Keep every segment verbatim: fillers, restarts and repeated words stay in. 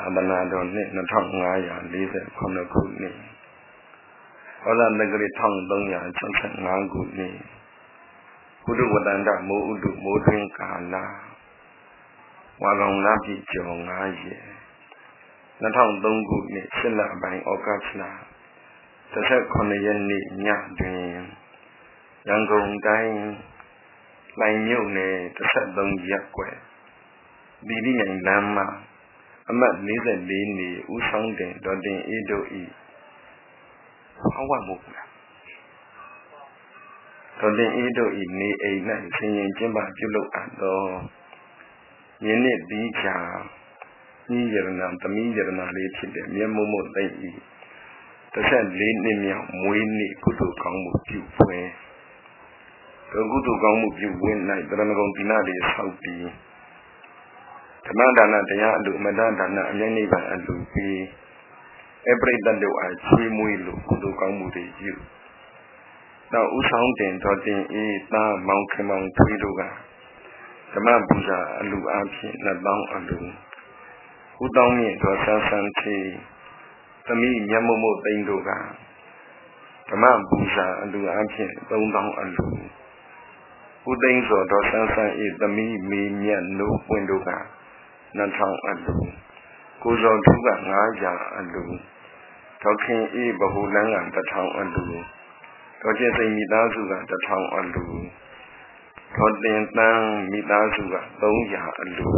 သာသနာတော်နှစ်နှစ်ထောင်ငါးရာလေးဆယ်ခုနှစ်ခုနှစ်ဩဇာတက္ကရာတစ်ထောင်သုံးရာ၆၅ခုနှစ်ဘုဒ္ဓဝတ္တန္တမိုးဥတုမိုးတွင်ကာလဝါကောင်လပြည့်ကျော်ငါးရက်နှစ်ထောင်သုံးခုနှစ်ရှစ်လပိုင်းဩဂတ်လတစ်ဆက်ခုနှစ်ရက်နေ့ညတွင်ရန်ကုန်တိုင်းလိုင်မြို့နယ်တစ်ဆက်သုံးရပ်ကွက်ဒီဒီမြိုင်လမ်းမှာအမှတ်လေးဆယ်လေးနေဦးဆောင်တင်ဒေါ်တင်အေးတို့ဤဟောဝတ်မှုလားဒေါ်တင်အေးတို့ဤနေအိမ်၌ဆင်ရင်ကျင်းပပြုလုပ်အပ်သောယင်းနှစ်ဒီချာဤရဏသမီးရဏလေးဖြစ်တဲ့မြတ်မို့မို့သိဤတစ်ဆက်လေးနှစ်မြောက်မွေးနေ့ကုသိုလ်ကောင်းမှုပြုပွဲကုသိုလ်ကောင်းမှုပြုဝင်း၌တရဏဂုံဒီနာလေးဆောက်ပြီးဓမ္မဒါနတရားအလူမဒဒါနအမြဲနိဗ္ဗာန်အလူပြီးအပရိသတ်တို့အားချွေးမွေးလို့ကုသိုလ်ကောင်းမှုတွေပြုနောက်ဥဆောင်တင်တော်တင်အေးသားမောင်ခင်မောင်ထွေးတို့ကဓမ္မပူဇာအလူအားဖြင့်နှစ်သောင်းအလူဥတောင်းမြင့်တော်ဆန်းဆန်းချေသမီးမြတ်မို့မို့သိန်းတို့ကဓမ္မပူဇာအလူအားဖြင့်သုံးသောင်းအလူဥသိန်းစောတော်ဆန်းဆန်းအေးသမီးမေမြတ်နိုးပွင့်တို့ကနှစ်ထောင်အလူကိုဇော်ထူးကငါးရာအလူဒေါခင်အေးဗဟုလန်းကတစ်ထောင်အလူဒေါကျင်စိန်မိသားစုကတစ်ထောင်အလူဒေါတင်တန်းမိသားစုကသုံးရာအလူ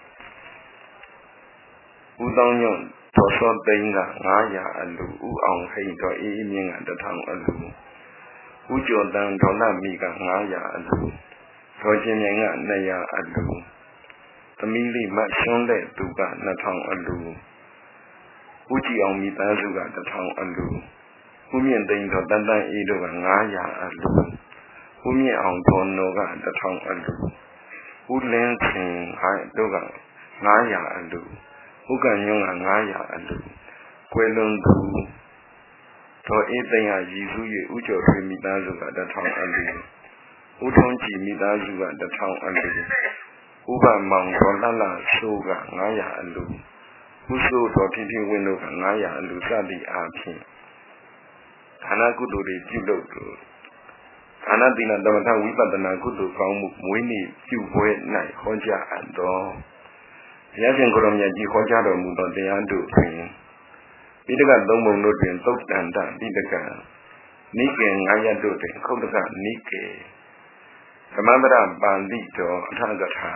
ဦးတောင်းညွန့်ဒေါ်စောသိန်းကငါးရာအလူဦးအောင်ဟိတ်ဒေါ်အေးအေးမြင့်ကတစ်ထောင်အလူဦးကျော်တန်းဒေါ်လာမီကငါးရာအလူဒေါ်ချင်းမြိုင်ကနှစ်ရာအလူသမီးလေးမရှွန်းတဲ့သူကနှစ်ထောင်အလူဦးကြည်အောင်မိသားစုကတစ်ထောင်အလူဦးမြင့်သိန်းတော်တန်တန်အေးတို့ကငါးရာအလူဦးမြင့်အောင်ဒေါ်နော်ကတစ်ထောင်အလူဦးလင်းစင်ဟိုင်းတို့ကငါးရာအလူဦးကညွန့်ကငါးရာအလူကွယ်လွန်သူဒေါ်အေးသိန်းဟာရည်စူး၍ဦးကျော်ထွေးမိသားစုကတစ်ထောင်အလူဦးထုံးကြည်မိသားစုကတစ်ထောင်အလူဥပမောင်ဒေါ်လှလှဆိုးကငါးရာအလူဦးစိုးတော်ဖြည်းဖြည်းဝင်းတို့ကငါးရာအလူစသည်အားဖြင့်ဌာနကုသိုလ်တွေပြုလုပ်လို့ဌာနတိနာသမထဝိပဿနာကုသိုလ်ကောင်းမှုမွေးနေ့ပြုပွဲ၌ဟောကြားအပ်သောဘုရားရှင်ကိုရောမြတ်ကြီးဟောကြားတော်မူသောတရားတို့ဖြင့်ပိဋကသုံးပုံတို့တွင်သုတ်တန်တပိဋကနိကေငါးရပ်တို့တွင်ခုတ်တကနိကေသမန္တရပါဠိတော်အထကထာ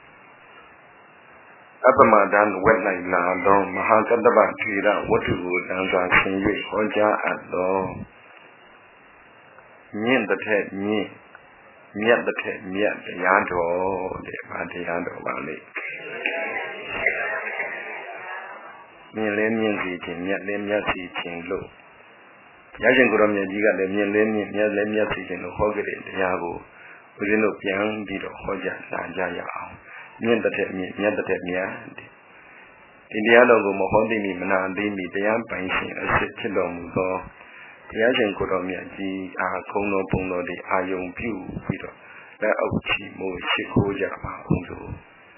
အပမဒံဝက်၌လာသောမဟာကတ္တပထေရဝတ္ထုကိုတန်စွာဆင်၍ဟောကြားအပ်သောမြင့်တစ်ထက်မြင့်မြတ်တစ်ထက်မြတ်တရားတော်တဲ့ဗာတရားတော်ပါလေမြင့်လဲမြင့်စီခြင်းမြတ်လဲမြတ်စီခြင်းလို့ဘုရားရှင်ကိုရောမြတ်ကြီးကလည်းမြင့်လဲမြင့်မြတ်လဲမြတ်စီခြင်းလို့ဟောခဲ့တဲ့တရားကိုဦးဇင်းတို့ပြန်ပြီးတော့ဟောကြားလာကြရအောင်မြင့်တဲ့မြင့်မြတ်တဲ့မြတ်ဒီတရားတော်ကိုမဟောသိမီမနာသိမီတရားပိုင်ရှင်အစစ်ဖြစ်တော်မူသောဘုရားရှင်ကိုတော်မြတ်ကြီးအားခုံတော်ပုံတော်တွေအာယုံပြုပြီးတော့လက်အောက်ချီမို့ရှိခိုးကြပါအောင်လို့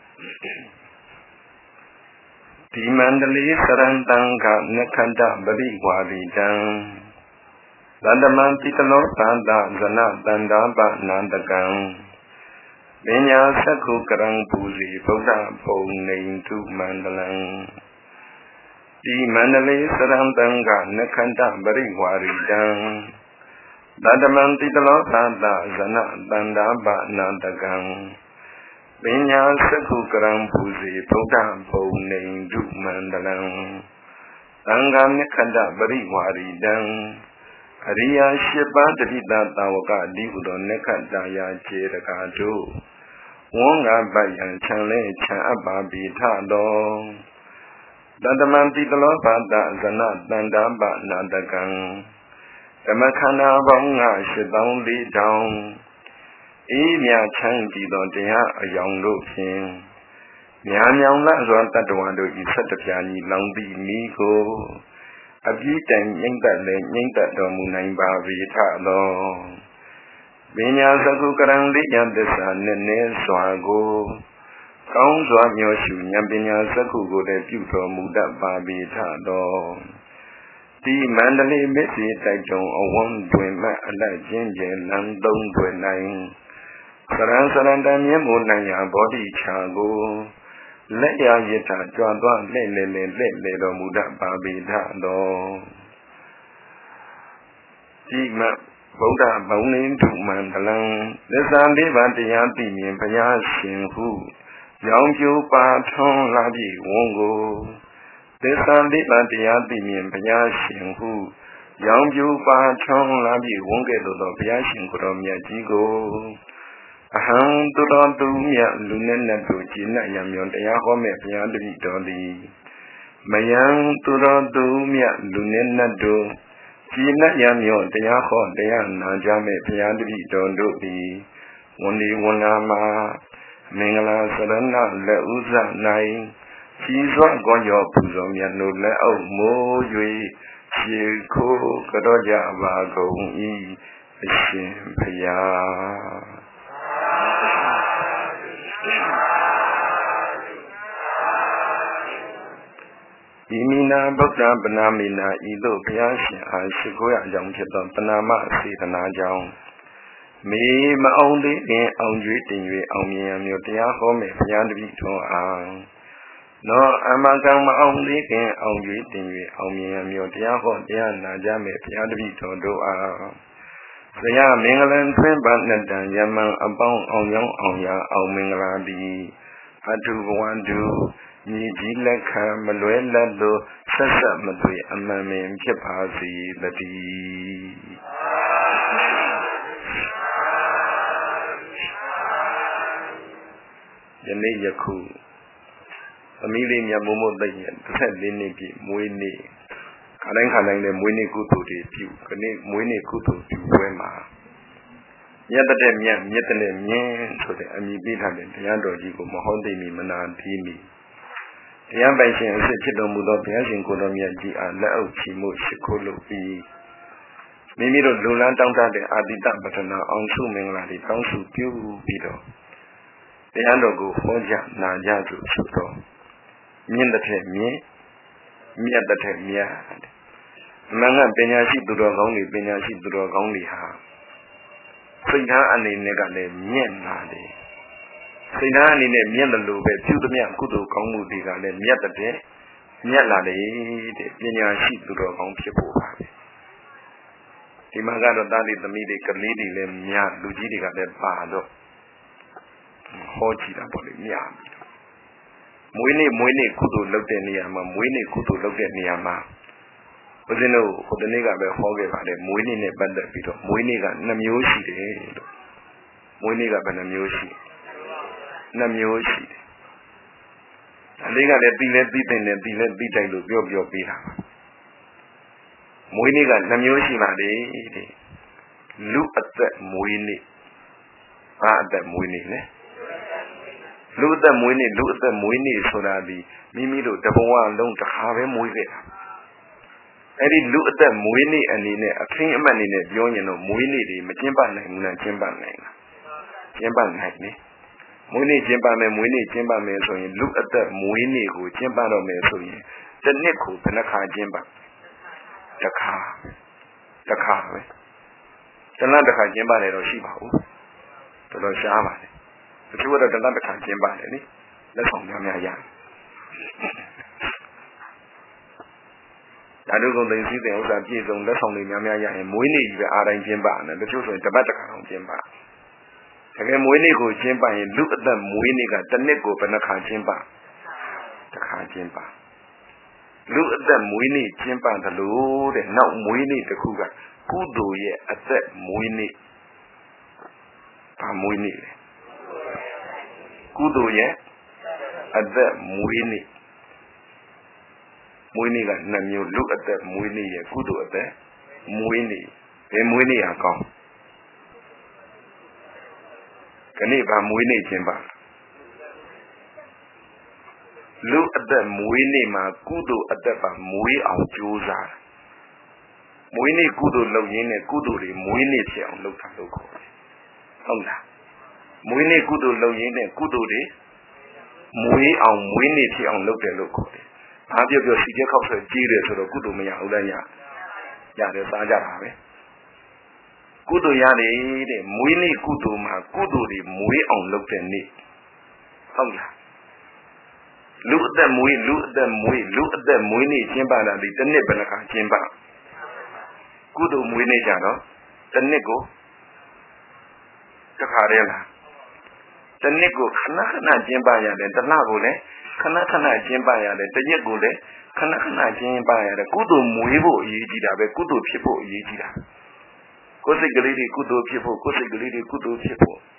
ဒီမန္တလေးစရံတံကနခန္ဓပရိဝါရီတံသန္တမံတိတလောသန္တဇနတန္တာပနန္တကံပညာသက္ခုကရံပူစီဗုဒ္ဓပုံနေတုမန္တလံဒီမန္တလေးစရံတံကနခန္ဓပရိဝါရီတံသန္တမံတိတလောသန္တဇနတန္တာပနန္တကံပညာသက္ခုကရံပူစီဗုဒ္ဓပုံနေတုမန္တလံသံဃာနခန္ဓပရိဝါရီတံအရိယာရှိပါးတတိတသာဝကဒီဟုသောနက္ခတရာကျေရကာတို့ဝန်းငါပတ်ရန်ခြံလဲခြံအပ်ပါပြီထတော်တတမံတိတလောဘာတဇနတန္တာပနာတကံဓမ္မခန္ဓာပေါင်းငါရှစ်သောင်းလေးထောင်အေးမြချမ်းကြည်သောတရားအယောင်တို့ဖြင့်မြာမြောင်လစွာတတ္တဝါတို့ဤဆက်တပြားကြီးလောင်သည့်မိကိုအပြည့်တိုင်ငိမ့်သက်လည်းငိမ့်သက်တော်မူနိုင်ပါ၏ထသောပညာသကုကရံလေးယသစ္စာနဲ့နဲစွာကိုကောင်းစွာမျှော်ရှုဉာဏ်ပညာစက္ခုကိုလည်းပြုတော်မူတတ်ပါပေထတော်ဒီမန္တလေးမစ္စေတိုက်တုံအဝန်းတွင်မှအလတ်ချင်းကျဲလမ်းသုံးတွင်နိုင်စရံစရံတမြင့်မို့နိုင်ရာဘောဓိချာကိုလက်ရရတာကြွားသွားလှဲ့လေလေလှဲ့လေတော်မူတတ်ပါပေထတော်ဒီမဗုဒ္ဓဘုံလင်းထုမှန်တလံသစ္စာလေးပါးတရားသိမြင်ဘုရားရှင်ဟုရောင်ပြူပါထွန်းလာပြီဝုံကိုသစ္စာလေးပါးတရားသိမြင်ဘုရားရှင်ဟုရောင်ပြူပါထွန်းလာပြီဝုံကဲ့သို့သောဘုရားရှင်ကိုယ်တော်မြတ်ကြီးကိုအဟံသူတော်သူမြတ်လူနဲ့နဲ့တို့ကျင့်ရမြောင်တရားဟောမဲ့ဘုရားတပည့်တော်သည်မယံသူတော်သူမြတ်လူနဲ့နဲ့တို့ကျင့်ရမြောင်တရားဟောတရားနာကြမဲ့ဘုရားတပည့်တော်တို့သည်ဝန်ဒီဝန်လာမှာမင်္ဂလာစရဏလက်ဥဇ၌ကြီးစွာကောရောပူဇော်မြတ်တို့လက်အောက်မိုး၍ခြေခိုးကြောကြပါကုန်၏အရှင်ဘုရားဤမိနာဗုဒ္ဓပနာမိနာဤသို့ဘုရားရှင်အားရှိခိုးရကြောင်းဖြစ်သောပနာမစေတနာကြောင့်မေမအောင်သေးခင်အောင်ကျွေးတင်၍အောင်မြင်ရမျိုးတရားဟောမယ်ဘုရားတပည့်တော်အားနောအမကံမအောင်သေးခင်အောင်ကျွေးတင်၍အောင်မြင်ရမျိုးတရားဟောတရားနာကြမယ်ဘုရားတပည့်တော်တို့အားဆရာမင်္ဂလံထွန်းပါနှစ်တန်ယမန်အပေါင်းအောင်ကြောင်းအောင်ရအောင်မင်္ဂလာသည်အထုဘဝတုမြည်ကြီးလက်ခံမလွဲလက်လို့ဆက်ဆက်မသွေအမှန်ပင်ဖြစ်ပါစေတည်းယနေ့ယခုသမီးလေးမြတ်မိုးမိုးသိရင်တစ်ဆက်လေးနှစ်ပြည့်မွေးနေ့ခါတိုင်းခါတိုင်းလည်းမွေးနေ့ကုသိုလ်တွေပြုခနေ့မွေးနေ့ကုသိုလ်ပြုပွဲမှာမြတ်တဲ့မြတ်မြတ်တဲ့မြင်းဆိုတဲ့အမည်ပေးထားတဲ့တရားတော်ကြီးကိုမဟုတ်သိမီမနာသေးမီတရားပိုင်ရှင်အစစ်ဖြစ်တော်မူသောဘုရားရှင်ကိုယ်တော်မြတ်ကြီးအားလက်အောက်ချီမှုရှိခိုးလို့ပြီးမိမိတို့လူလန်းတောင်းတတဲ့အာတိတပတနာအောင်စုမင်္ဂလာတွေတောင်းစုပြုပြီးတော့တရားတော်ကိုဟောကြားနာကြားသူဆိုတော့မြင့်တဲ့မြင့်မြတ်တဲ့မြတ်အမှန်ကပညာရှိသူတော်ကောင်းတွေပညာရှိသူတော်ကောင်းတွေဟာစိတ်ထားအနေနဲ့ကလည်းမြင့်လာတယ်စိတ်ထားအနေနဲ့မြင့်တယ်လို့ပဲပြုသမျှကုသိုလ်ကောင်းမှုတွေကလည်းမြတ်တဲ့မြတ်လာတယ်တဲ့ပညာရှိသူတော်ကောင်းဖြစ်ဖို့ပါပဲဒီမှာကတော့တာလေးသမီးတွေကလေးတွေလည်းများလူကြီးတွေကလည်းပါတော့ဟောကြည့်တာပေါ့လေမြတ်မွေးနေ့မွေးနေ့ကုသိုလ်လုပ်တဲ့နေရာမှာမွေးနေ့ကုသိုလ်လုပ်တဲ့နေရာမှာဦးဇင်းတို့ဟိုတနေ့ကပဲဟောခဲ့ပါတယ်မွေးနေ့နဲ့ပတ်သက်ပြီးတော့မွေးနေ့ကနှစ်မျိုးရှိတယ်လို့မွေးနေ့ကဘယ်နှမျိုးရှိနှစ်မျိုးရှိတယ်အလေးကလည်းပြီးလဲပြီးတဲ့နဲ့ပြီးလဲပြီးတိုက်လို့ပြောပြောပြီးတာမွေးနေ့ကနှစ်မျိုးရှိပါတယ်တဲ့လူအသက်မွေးနေ့ဘာအသက်မွေးနေ့လဲလူအသက်မွေးနေ့လူအသက်မွေးနေ့ဆိုတာဒီမိမိတို့တဘဝလုံးတစ်ခါပဲမွေးခဲ့တာအဲ့ဒီလူအသက်မွေးနေ့အနေနဲ့အခင်းအမှတ်အနေနဲ့ပြောရင်တော့မွေးနေ့တွေမကျင်းပနိုင်ဘူးလားကျင်းပနိုင်လားကျင်းပနိုင်တယ်မွေးနေ့ကျင်းပမယ်မွေးနေ့ကျင်းပမယ်ဆိုရင်လူအသက်မွေးနေ့ကိုကျင်းပတော့မယ်ဆိုရင်တစ်နှစ်ကိုဘယ်နှခါကျင်းပတစ်ခါတစ်ခါပဲတလတစ်ခါကျင်းပတယ်တော့ရှိပါဘူးတော်တော်ရှားပါလေတချို့ကတော့တလတစ်ခါကျင်းပတယ်လေလက်ဆောင်များများရတယ်ဓာတုကုန်သိသိတဲ့ဥစ္စာပြည့်စုံလက်ဆောင်တွေများများရရင်မွေးနေ့ကြီးပဲအားတိုင်းကျင်းပတယ်တချို့ဆိုရင်တပတ်တစ်ခါအောင်ကျင်းပတကယ်မွေးနေ့ကိုကျင်းပရင်လူအသက်မွေးနေ့ကတစ်နှစ်ကိုဘယ်နှခါကျင်းပတစ်ခါကျင်းပလူအသက်မွေးနေ့ကျင်းပတယ်လို့တဲ့နောက်မွေးနေ့တစ်ခုကကုသိုလ်ရဲ့အသက်မွေးနေ့ဘာမွေးနေ့လဲကုသိုလ်ရဲ့အသက်မွေးနေ့မွေးနေ့ကနှစ်မျိုးလူအသက်မွေးနေ့ရဲ့ကုသိုလ်အသက်မွေးနေ့ဘယ်မွေးနေ့ဟာကောင်းခဏဗာမွေးနေ့ခြင်းပါလူအသက်မွေးနေ့မှာကုသိုလ်အသက်ပါမွေးအောင်ကြိုးစားမွေးနေ့ကုသိုလ်လုပ်ရင်းနဲ့ကုသိုလ်တွေမွေးနေ့ဖြစ်အောင်လုပ်တာလို့ခေါ်တယ်ဟုတ်လားမွေးနေ့ကုသိုလ်လုပ်ရင်းနဲ့ကုသိုလ်တွေမွေးအောင်မွေးနေဖြစ်အောင်လုပ်တယ်လို့ခေါ်တယ်။ဘာပြောပြောစီကျက်ခောက်ဆွဲကြီးတယ်ဆိုတော့ကုသိုလ်မရဘူးလားညာ။ရတယ်စားကြတာပဲ။ကုသိုလ်ရတယ်တဲ့မွေးနေ့ကုသိုလ်မှာကုသိုလ်တွေမွေးအောင်လုပ်တဲ့နေ့ဟုတ်လား။လူအသက်မွေးလူအသက်မွေးလူအသက်မွေးနေ့ကျင်းပတာဒီတစ်နှစ်ဘယ်နှခါကျင်းပကုသိုလ်မွေးနေ့ကြတော့တစ်နှစ်ကိုတစ်ခါတည်းလားတစ်နှစ်ကိုခဏခဏကျင်းပရတယ်တစ်လကိုလည်းခဏခဏကျင်းပရတယ်တစ်ရက်ကိုလည်းခဏခဏကျင်းပရတယ်ကုသိုလ်မွေးဖို့အရေးကြီးတာပဲကုသိုလ်ဖြစ်ဖို့အရေးကြီးတာကိုယ်စိတ်ကလေးတွေကုသိုလ်ဖြစ်ဖို့ကိုယ်စိတ်ကလေးတွေကုသိုလ်ဖြစ်ဖို့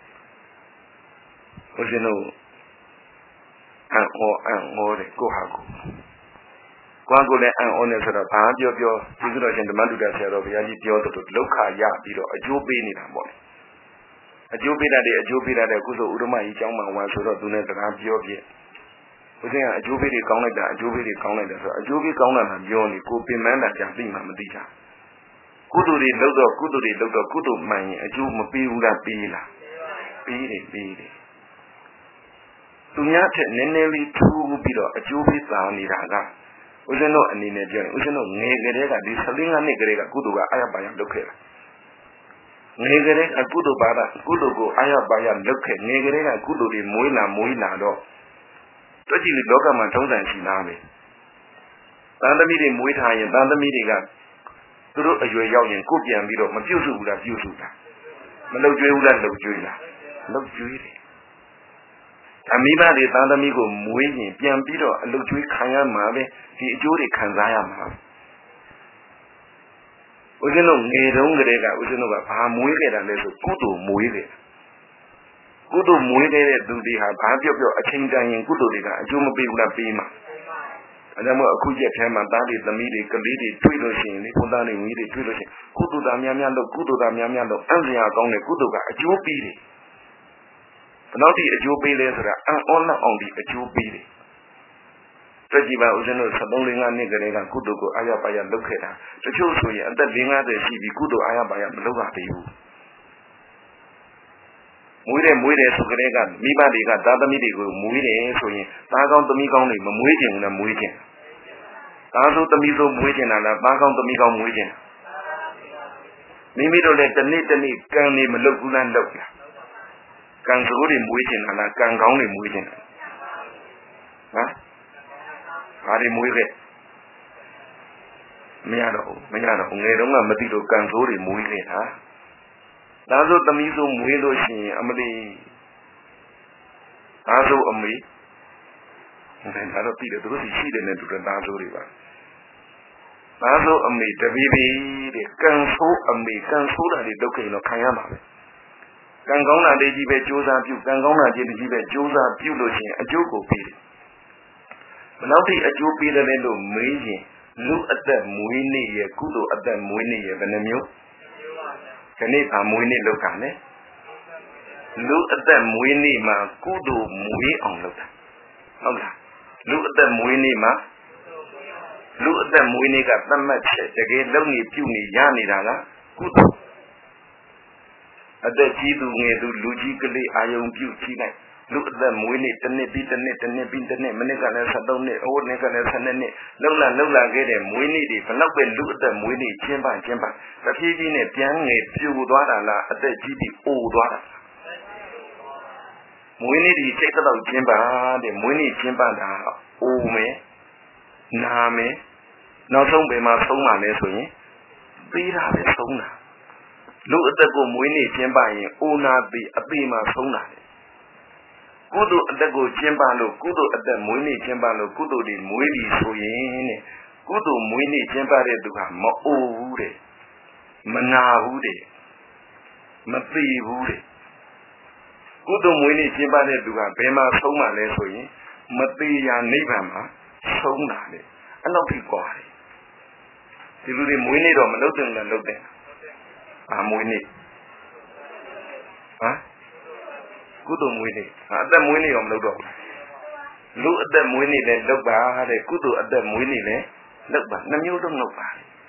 ဘုရားတို့အံ့ဩအံ့ဩတယ်ကိုဟာကိုကွာကိုလည်းအံ့ဩနေဆိုတော့ဘာပြောပြောဒီလိုတော့ရှင်ဓမ္မတုဒ္ဒဆရာတော်ဘုရားကြီးပြောတော့ဒုက္ခရပြီးတော့အကျိုးပေးနေတာပေါ့လေအကျိုးပေးတတ်တယ်အကျိုးပေးတတ်တယ်ကုသိုလ်ဥဒ္ဓမကြီးကျောင်းမှာဝင်ဆိုတော့သူနဲ့စကားပြောပြဘုရားကအကျိုးပေးတွေကောင်းလိုက်တာအကျိုးပေးတွေကောင်းလိုက်တယ်ဆိုတော့အကျိုးပေးကောင်းတာမှပြောနေကိုပင်မန်းတာကြာသိမှမသိတာကုသိုလ်တွေလုပ်တော့ကုသိုလ်တွေလုပ်တော့ကုသိုလ်မှန်ရင်အကျိုးမပေးဘူးလားပေးလားပေးတယ်ပေးတယ်သူများထက်နည်းနည်းလေးထူးပြီးတော့အကျိုးပေးသာနေတာကဦးဇင်းတို့အနေနဲ့ပြောရင်ဦးဇင်းတို့ငယ်ကလေးကဒီဆယ်လေးနှစ်ကလေးကကုသိုလ်ကအာရပါရလုပ်ခဲ့တာငယ်ကလေးကကုသိုလ်ပါဒကုသိုလ်ကိုအာရပါရလုပ်ခဲ့ငယ်ကလေးကကုသိုလ်တွေမွေးလာမွေးလာတော့တွက်ကြည့်လို့လောကမှာထုံးစံရှိလားပဲတန်သမီးတွေမွေးထားရင်တန်သမီးတွေကသူတို့အရွယ်ရောက်ရင်ကိုပြန်ပြီးတော့မပြုတ်စုဘူးလားပြုတ်စုလားမလှုပ်ကြွေးဘူးလားလှုပ်ကြွေးလားလှုပ်ကြွေးတယ်အမိဘတွေသားသမီးကိုမွေးရင်ပြန်ပြီးတော့အလုပ်ကျွေးခံရမှာပဲဒီအကျိုးတွေခံစားရမှာဦးဇင်းတို့ငယ်တုန်းကတည်းကဦးဇင်းတို့ကဘာမွေးခဲ့တာလဲဆိုကုသိုလ်မွေးတယ်ကုသိုလ်မွေးတဲ့သူတွေဟာဘာပြောပြောအချိန်တန်ရင်ကုသိုလ်တွေကအကျိုးမပေးဘူးလားပေးမှာအဲဒါမှအခုရက်ထဲမှာသားတွေသမီးတွေကလေးတွေတွေ့လို့ရှိရင်လေဘုရားတွေမိတွေတွေ့လို့ရှိရင်ကုသိုလ်သားများများလို့ကုသိုလ်သားများများလို့အံ့စရာကောင်းတဲ့ကုသိုလ်ကအကျိုးပေးတယ်ဘယ်တော့ဒီအကျိုးပေးလဲဆိုတာအံ့ဩလောက်အောင်ဒီအကျိုးပေးတယ်တကြည်ပါဦးဇင်းတို့ဆယ်သုံး လေးငါးနှစ်ကလေးကကုသိုလ်ကိုအာရပါရလုပ်ခဲ့တာတချို့ဆိုရင်အသက်လေးငါးဆယ်ရှိပြီကုသိုလ်အာရပါရမလုပ်ရသေးဘူးမွေးတယ်မွေးတယ်ဆိုကြတဲ့ကမိဘတွေကသားသမီးတွေကိုမွေးတယ်ဆိုရင်သားကောင်းသမီးကောင်းတွေမမွေးခြင်းနဲ့မွေးခြင်းသားဆိုသမီးဆိုမွေးခြင်းလားသားကောင်းသမီးကောင်းမွေးခြင်းမိမိတို့လည်းတစ်နေ့တစ်နေ့ကံနေမလုပ်ဘူးလားလုပ်လားကံစိုးတွေမွေးခြင်းလားကံကောင်းတွေမွေးခြင်းလားဟမ်ဘာတွေမွေးခဲ့မရတော့ဘူးမရတော့ငယ်တုန်းကမသိလို့ကံစိုးတွေမွေးခဲ့တာဒါဆိုသမီးဆိုမွေးလို့ရှိရင်အမလီဒါဆိုအမေဒါတော့ပြီးတယ်သူတို့ရှိတယ်နဲ့တူတယ်ဒါဆိုတွေပါဒါဆိုအမေတပီးပီးတဲ့ကံဆိုးအမေကံဆိုးတာတွေလုပ်ခဲ့တော့ခံရမှာပဲကံကောင်းတာတွေကြီးပဲကြိုးစားပြုကံကောင်းတာကြီးတွေကြီးပဲကြိုးစားပြုလို့ရှိရင်အကျိုးကိုပေးတယ်ဘယ်လောက်ထိအကျိုးပေးတယ်လဲလို့မေးရင်လူအသက်မွေးနေ့ရဲ့ကုသိုလ်အသက်မွေးနေ့ရဲ့ဘယ်နှမျိုးခဏအမွေးနေ့လောက်တာလေလူအသက်မွေးနေ့မှာကုသိုလ်မွေးအောင်လုပ်တာဟုတ်လားလူအသက်မွေးနေ့မှာလူအသက်မွေးနေ့ကသတ်မှတ်ချက်တကယ်လုံနေပြုနေရနေတာကကုသိုလ်အသက်ကြီးသူငယ်သူလူကြီးကလေးအာယုံပြုကြည့်လိုက်လူအသက်မွေးနေ့တစ်နှစ်ပြီးတစ်နှစ်တစ်နှစ်ပြီးတစ်နှစ်မိနစ်ကလည်းဆက်သုံးနှစ်အိုးနှစ်ကလည်းဆက်နှစ်နှစ်လုံလာလုံလာခဲ့တဲ့မွေးနေ့တွေဘလောက်ပဲလူအသက်မွေးနေ့ကျင်းပကျင်းပတဖြည်းဖြည်းနဲ့ပြန်ငယ်ပြိုသွားတာလားအသက်ကြီးပြီးအိုသွားတာမွေးနေ့ဒီစိတ်တော့ကျင်းပတဲ့မွေးနေ့ကျင်းပတာအိုမယ်နာမယ်နောက်ဆုံးဘယ်မှာဆုံးမှာလဲဆိုရင်သေးတာပဲဆုံးတာလူအသက်ကိုမွေးနေ့ကျင်းပရင်အိုနာပြီးအသေးမှာဆုံးတာကုသိုလ်အသက်ကိုကျင်းပလို့ကုသိုလ်အသက်မွေးနေ့ကျင်းပလို့ကုသိုလ်တွေမွေးပြီဆိုရင်တဲ့ကုသိုလ်မွေးနေ့ကျင်းပတဲ့သူဟာမအိုဘူးတဲ့မနာဘူးတဲ့မသိဘူးတဲ့ကုသိုလ်မွေးနေ့ကျင်းပတဲ့သူကဘယ်မှာဆုံးမှာလဲဆိုရင်မသိရာနိဗ္ဗာန်မှာဆုံးတာလေအဲ့လောက်ထိကွာတယ်ဒီလူတွေမွေးနေ့တော့မလုပ်တယ်လားလုပ်တယ်အာမွေးနေ့ဟမ်ကုသိုလ်မွေးနေ့အသက်မွေးနေ့ရောမလုပ်တော့ဘူးလူအသက်မွေးနေ့လည်းလုပ်ပါတဲ့ကုသိုလ်အသက်မွေးနေ့လည်းလုပ်ပါနှမျိုးလုံးလုပ်ပါ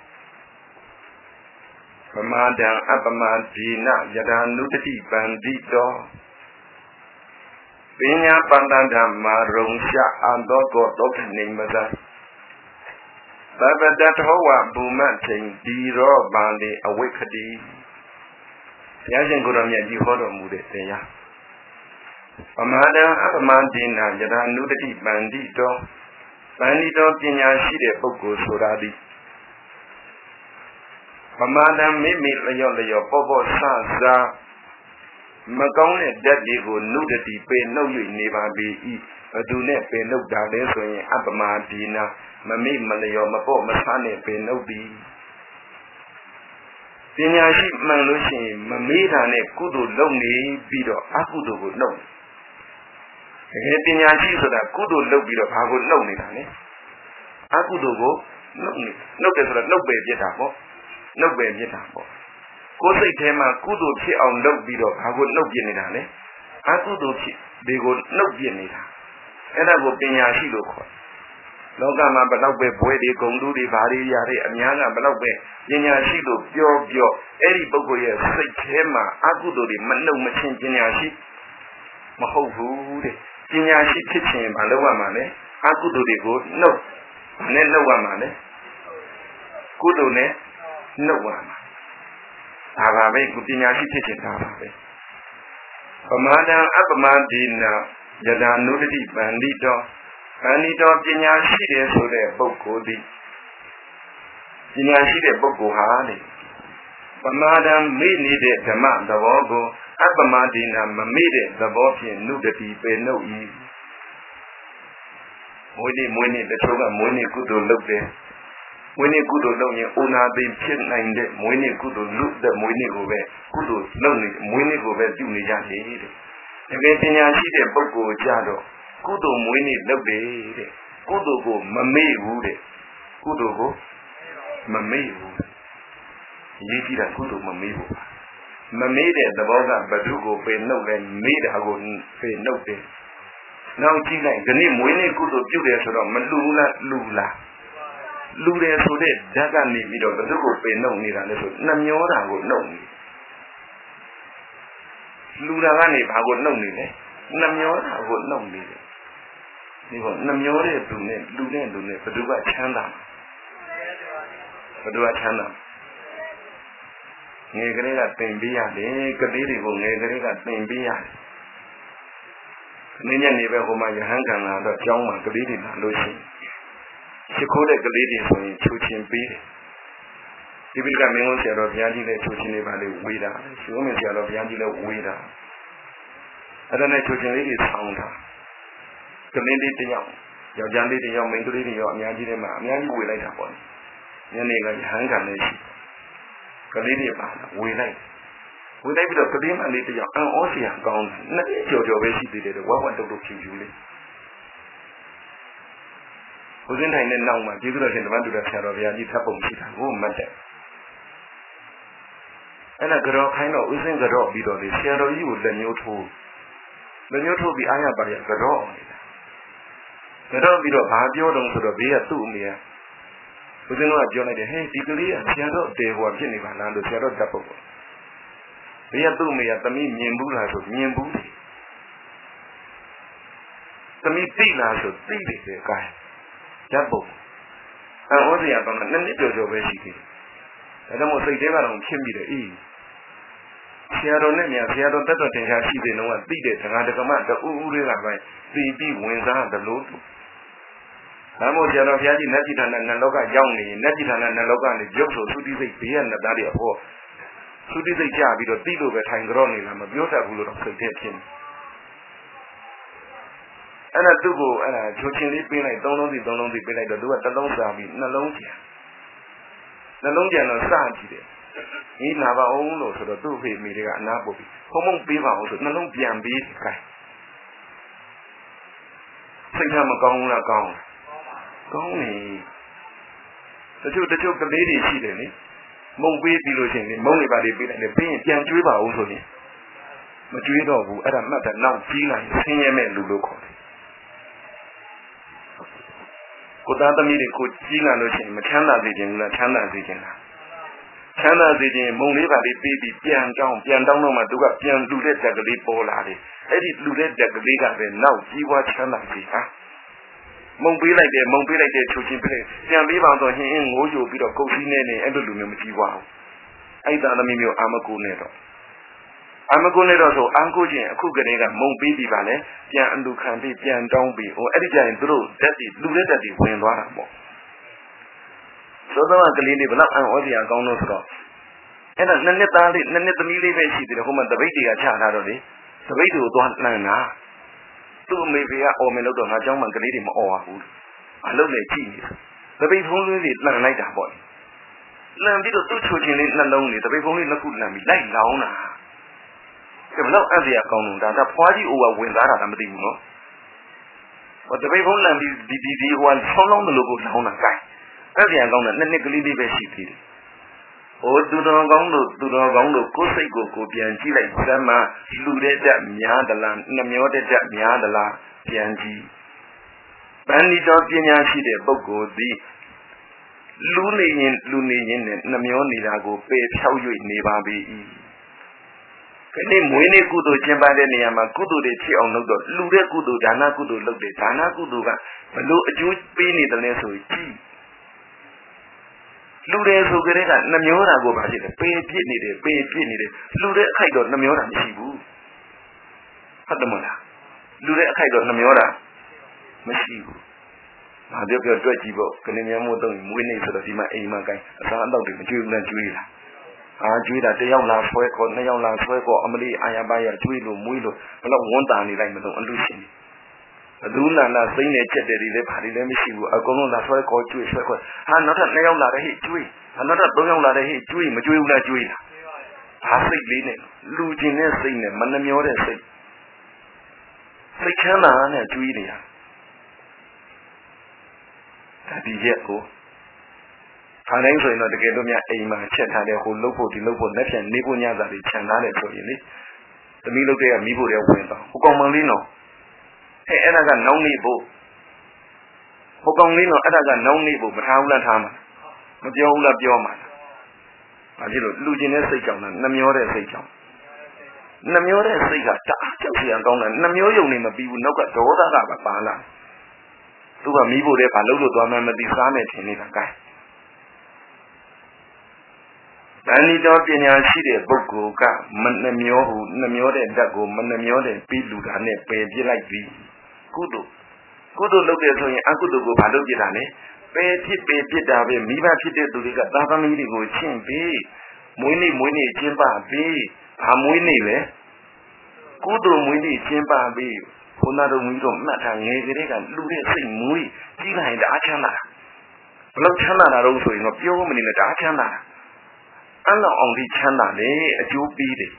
ပမာဒံအပမဒီနယထာနုတတိပန္တိတော Pinya pandanda marungsya andoko dokne mada. Baba dat hawa buman ting diro bandi awekadi. Yajen goramya ji hodo mude teya. Pamada apamandina jada nudati bandi do. Bandi do pinya shide pukko suradi. Pamada mimi layo layo popo sa sa. Macau ne daddy go nudity pay no you never be e. Do net pay no darling so in Abamadina. Mammy Malayo Mapo Masane pay no be. Pinyashi Manushi, Mamida ne kudu lonely bido, Akudo would know. Pinyashi so that kudu low bido, I would know it. Akudo go, no, no, there's no baby tapo, no baby tapo. Kosai tema kudo chi on low bido, I would know Yenidane. Akudo chi, they would know Yenida. And I would Pinyashi look. Logama Balawe, Boy, Gondu, the Vari, Yari, and Yana Balawe, Yenyashi, Bio, Bio, Eri Bogoya, Saitema, Akudo, the Mano Machine, Yenyashi, Mahovu, Yenyashi kitchen, Malawamane, Akudo, the good, no, and then no one, Kudone, no one. Avabe, Yenyashi kitchen, Avabe. Amada, Abamadina, Yada nudity, Bandito. Anito Pinyashi so that Bokodi Pinyashi de Boko Hali. Pamadam made needed the man the Vogo, Abamadina made it the Botian nudity pay no e. Winnie Winnie the Toga Winnie Kudo look there. Winnie Kudo look your own be pin nine day, Winnie Kudo look the Winnie go back, Kudo lonely, Winnie go back to Nijan. Again Pinyashi de Boko Jado. Kudo mwini lobe, kudo go mame wude, kudo go mame wude. Yiki da kudo mame wude. Mame de the boga badugo pe no and made a go pe no pe. Now tina the name mwini kudo jude so malula lula. Lure so de daga ni mido badugo pe no ni da so namyora go no ni. Lura ga ni ba go no ni le. Namyora go no ni. Namyore Dune, Dune, Dune, Paduga Chanda Padua Chanda Negrega Pimbia, the Kadiri, Negrega Pimbia Nina Neva Homa Yahanga, the Jama Kadiri, Lucy. She called a Kadiri for Chuchin B. If you got me on Sierra Viagile, Chuchin Valley, Wida, she woman Sierra Viagile, Wida. I don't know Chuchin is founder. The lady young, your Jandy young, Mingly, your Yajima, Yan, we like that one. Yanega Hanganesi. Kalidi, we like. We like the Kadim and later young, and also young gone. Nothing to your way she did it. What want to look to Julie? Within I know my people in the one to the shadow of Yaji Tapo, who matter. And a girl kind of isn't the dog, below the shadow you, the new tool. The new tool be Aya by a girl. The dog be the Babio to the beer to me. Within what Johnny, hey, Italy, and Shadow, they were Geneva and the Shadow Dapo. They are to me at the mean Nimbula of Nimbu. The me Pila of Pili, the guy. Dapo. And only upon a little of where she did. I don't say they were on Kimby the E. Shadow Nemia, Shadow Tato, she didn't know what beat it, and I command the Uri Rabbi, three B wins out the load. Amo Jano Yadi Najitan and Naloga Youngy, Najitan and Naloga and the Jokes of Sudi Pian, the Daddy of War. Sudi the Jabi, the Tito, the Tangroni, and a beautiful of Protection. And I do go and I joking living, I don't know the don't know the bill, I do at the long Sabi, Nalongia. Nalongia no Santi. In our own or the two way media and Nabobi. Home Biva also, Nalongia and Be Sky. Think I'm a gong la gong. Gong. The two the two the lady she did it. Mong way below him, Money by the bill and the pain, young Driva also. Madrido, who at a matter now feel like senior men to look on. Could other meeting could see no China, China region, China region. ချမ်းသာစေခြင်းမုံလေးပါလေးပေးပြီးပြန်ကြောင်းပြန်တောင်းတော့မှသူကပြန်လူတဲ့တက်ကလေးပေါ်လာတယ်အဲ့ဒီလူတဲ့တက်ကလေးကပဲနောက်ကြီးပွားချမ်းသာစေတာမုံပေးလိုက်တယ်မုံပေးလိုက်တယ်ချုပ်ချင်းပေးပြန်ပေးပါတော့ဟင်းဟင်းငိုးယိုပြီးတော့ကုတ်စည်းနေနေအဲ့လိုလူမျိုးမကြီးပွားဘူးအဲ့ဒါသမီးမျိုးအာမကူနဲ့တော့အာမကူနဲ့တော့ဆိုအန်ကိုချင်းအခုကလေးကမုံပေးပြီးပါလေပြန်အလူခံပြီးပြန်တောင်းပြီးဟိုအဲ့ဒီကြရင်သူတို့တက်ပြီးလူတဲ့တက်ပြီးဝင်သွားတာပေါ့သောသောကလေးလေးဘလောက်အံ့ဩစရာကောင်းလို့ဆိုတော့အဲ့ဒါနှစ်နှစ်သားလေးနှစ်နှစ်သမီးလေးပဲရှိသေးတယ်ဟိုမှာတပိတ်တွေကချထားတော့လေတပိတ်တွေကိုသွားလှမ်းတာသူ့အမေဖေကအော်မယ်လို့တော့ငါเจ้าမကလေးတွေမအော်ပါဘူးအလုပ်နဲ့ကြည့်နေတပိတ်ဖုံးလေးတွေလှမ်းလိုက်တာပေါ့လှမ်းပြီးတော့သူ့ချိုချင်းလေးနှလုံးလေးတပိတ်ဖုံးလေးနှစ်ခုလှမ်းပြီးလိုက်လောင်းတာဒါဘလောက်အံ့စရာကောင်းလို့ဒါဒါဖွားကြီးအိုကဝင်သားတာလည်းမသိဘူးနော်ဟိုတပိတ်ဖုံးလှမ်းပြီးဒီဒီဒီဟိုဆောင်းလောင်းတယ်လို့ကိုလောင်းတာကြိုက်အဲ့ဒီအကောင်းနဲ့နှစ်နှစ်ကလေးလေးပဲရှိသေးတယ်။ဟိုသူတော်ကောင်းတို့သူတော်ကောင်းတို့ကိုယ်စိတ်ကိုကိုပြန်ကြည့်လိုက်စမ်းမလူတဲ့တက်များသလားနှမျောတဲ့တက်များသလားပြန်ကြည့်။ဗန္ဒီတော်ပညာရှိတဲ့ပုဂ္ဂိုလ်သည်လူနေရင်လူနေရင်နဲ့နှမျောနေတာကိုပယ်ဖြောက်၍နေပါပြီ။ခဏမွေးနေ့ကုသိုလ်ကျင်းပတဲ့နေရာမှာကုသိုလ်တွေဖြစ်အောင်လုပ်တော့လူတဲ့ကုသိုလ်ဒါနကုသိုလ်လုပ်တယ်ဒါနကုသိုလ်ကဘလို့အကျိုးပေးနေတယ်လဲဆိုကြည့်လူတွေဆိုကြတဲ့ကနှမျောတာကိုပါရှိတယ်ပေပြစ်နေတယ်ပေပြစ်နေတယ်လူတွေအခိုက်တော့နှမျောတာမရှိဘူးဟုတ်တယ်မလားလူတွေအခိုက်တော့နှမျောတာမရှိဘူးငါပြောပြောတွေ့ကြည့်ပေါ့ကနေမြမို့တော့မွေးနေဆိုတော့ဒီမှာအိမ်မှာကိုင်းအစားအသောက်တွေမကျွေးဘူးလားကျွေးလားအာကျွေးတာတယောက်လာဆွဲခေါ်နှစ်ယောက်လာဆွဲခေါ်အမလေးအာရပါရကျွေးလို့မွေးလို့ဘလို့ဝန်တာနေလိုက်မလို့အလူရှင်ဘဒုနာနာစိမ့်နေချက်တယ်ဒီလည်းဘာတွေလည်းမရှိဘူးအကုန်လုံးလာဆွဲခေါ်ကျွေးဆွဲခေါ်ဟာနောက်ထပ်နှစ်ယောက်လာတဲ့ဟိကျွေးနောက်ထပ်သုံးယောက်လာတဲ့ဟိကျွေးမကျွေးဘူးလားကျွေးလားဘာစိတ်လေးနဲ့လူကျင်တဲ့စိတ်နဲ့မနှမျောတဲ့စိတ်စိတ်ချမ်းသာနဲ့ကျွေးနေရဒါဒီရက်ကိုခါတိုင်းဆိုရင်တော့တကယ်လို့များအိမ်မှာချက်ထားတဲ့ဟိုလှုပ်ဖို့ဒီလှုပ်ဖို့လက်ဖြန်နေဖို့ညစာတွေခြံထားတယ်ဆိုရင်လေသမီးလုပ်တဲ့ကမိဖို့တွေဝင်တော့ဟိုကောင်မလေးနော်အဲအဲ့ဒါကနောင်နေဖို့ဟိုကောင်လေးတော့အဲ့ဒါကနောင်နေဖို့မထားဘူးလားထားမှာမပြောဘူးလားပြောမှာဘာဖြစ်လို့လူကျင်တဲ့စိတ်ကြောင့်လားနှမျောတဲ့စိတ်ကြောင့်နှမျောတဲ့စိတ်ကတအားကြောက်စရာကောင်းတယ်နှမျောယုံနေမပြီးဘူးနောက်ကဒေါသကပါပါလာသူကမိဖို့တဲ့ဘာလို့လို့သွားမှမသိစားမယ်ထင်နေတာကဲတဏှိတော်ပညာရှိတဲ့ပုဂ္ဂိုလ်ကမနှမျောဘူးနှမျောတဲ့ဓာတ်ကိုမနှမျောတဲ့ပြီးလူတာနဲ့ပယ်ပြစ်လိုက်ပြီကုသိုလ်ကုသိုလ်လုပ်တယ်ဆိုရင်အကုသိုလ်ကိုဘာလုပ်ပြတာလဲပယ်ဖြစ်ပယ်ပြစ်တာပဲမိဘဖြစ်တဲ့သူတွေကသာသမီတွေကိုချင်းပြီးမွေးနေ့မွေးနေ့ကျင်းပပြီးဘာမွေးနေ့လဲကုသိုလ်မွေးနေ့ကျင်းပပြီးဘုန်းတော်တို့မီးတို့မှတ်ထားငယ်ကလေးကလူတဲ့စိတ်မွေးကြီးလိုက်တာအားချမ်းသာဘလို့ချမ်းသာတာတော့ဆိုရင်တော့ပြောမနေနဲ့တာအားချမ်းသာအဲ့လောက်အောင်ဒီချမ်းသာလေအကျိုးပေးတယ်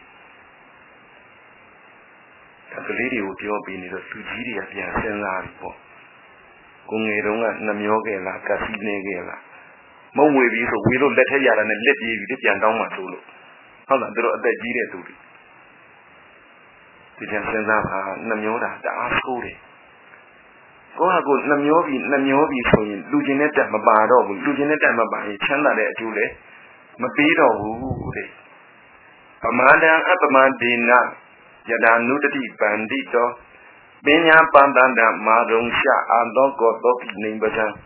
ဒါကလေးတွေကိုပြောပြီးနေတော့သူကြီးတွေကပြန်စဉ်းစားပြီပေါ့ကိုငယ်တုန်းကနှမျောခဲ့လားကစီနေခဲ့လားမုံဝေပြီးဆိုဝေလို့လက်ထက်ရတာနဲ့လက်ပြေးပြီးပြန်တောင်းမှဆိုလို့ဟုတ်လားသူတို့အသက်ကြီးတဲ့သူတွေဒီကျန်စဉ်းစားပါနှမျောတာတအားဆိုးတယ်ကိုကကိုနှမျောပြီးနှမျောပြီးဆိုရင်လူကျင်တဲ့တက်မပါတော့ဘူးလူကျင်တဲ့တက်မပါရင်ချမ်းသာတဲ့အကျိုးလေမပေးတော့ဘူးတဲ့ပမာဒံအပမဒေနယဒာနုတတိပန္တိတောပညာပန္တန္တမာရုံရှအာသောကောတောပိနိဗ္ဗံ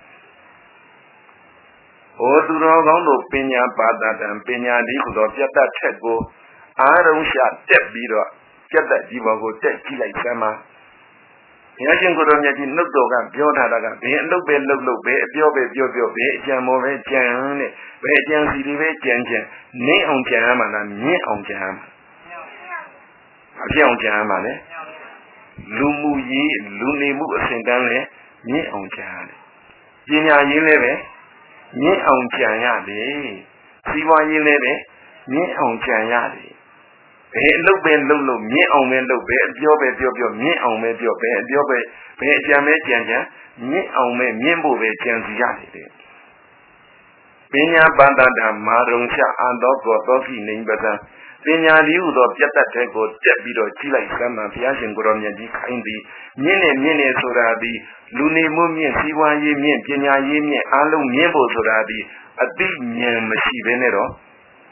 ဩသူတော်ကောင်းတို့ပညာပါဒတံပညာဒီဟုသောပြတ်တတ်ထက်ကိုအာရုံရှတက်ပြီးတော့ပြတ်တတ်ဒီဘောကိုတက်ကြည့်လိုက်စမ်းပါဘုရားရှင်ကိုယ်တော်မြတ်ကြီးနှုတ်တော်ကပြောထားတာကဘယ်အလုပ်ပဲလုပ်လို့ပဲအပြောပဲပြောပြောပဲအကြံမောပဲကြံတဲ့ဘယ်အကြံစီတွေပဲကြံကြံနင်းအောင်ကြံရမှာလားမြင့်အောင်ကြံရမှာအဖြစ်အောင်ကြံရမှာလေလူမှုရေးလူနေမှုအစဉ်တန်းလဲမြင့်အောင်ကြံရတယ်ပညာရေးလည်းပဲမြင့်အောင်ကြံရတယ်စီးပွားရေးလည်းပဲမြင့်အောင်ကြံရတယ်ဘယ်အလုပ်ပဲလုပ်လို့မြင့်အောင်ပဲလုပ်ပဲအပြောပဲပြောပြောမြင့်အောင်ပဲပြောပဲအပြောပဲဘယ်အကြံပဲကြံကြံမြင့်အောင်ပဲမြင့်ဖို့ပဲကြံစီရတယ်တဲ့ပညာပန္တတံမာရုံချအန္တောကောသောခိနိဗ္ဗံပညာဒီဟုသောပြတ်တတ်တဲ့ကိုတက်ပြီးတော့ကြည့်လိုက်စမ်းမှဘုရားရှင်ကိုရောမြတ်ကြီးခိုင်းသည်မြင့်နဲ့မြင့်နဲ့ဆိုတာဒီလူနေမှုမြင့်စီးပွားရေးမြင့်ပညာရေးမြင့်အားလုံးမြင့်ဖို့ဆိုတာဒီအသိဉာဏ်မရှိဘဲနဲ့တော့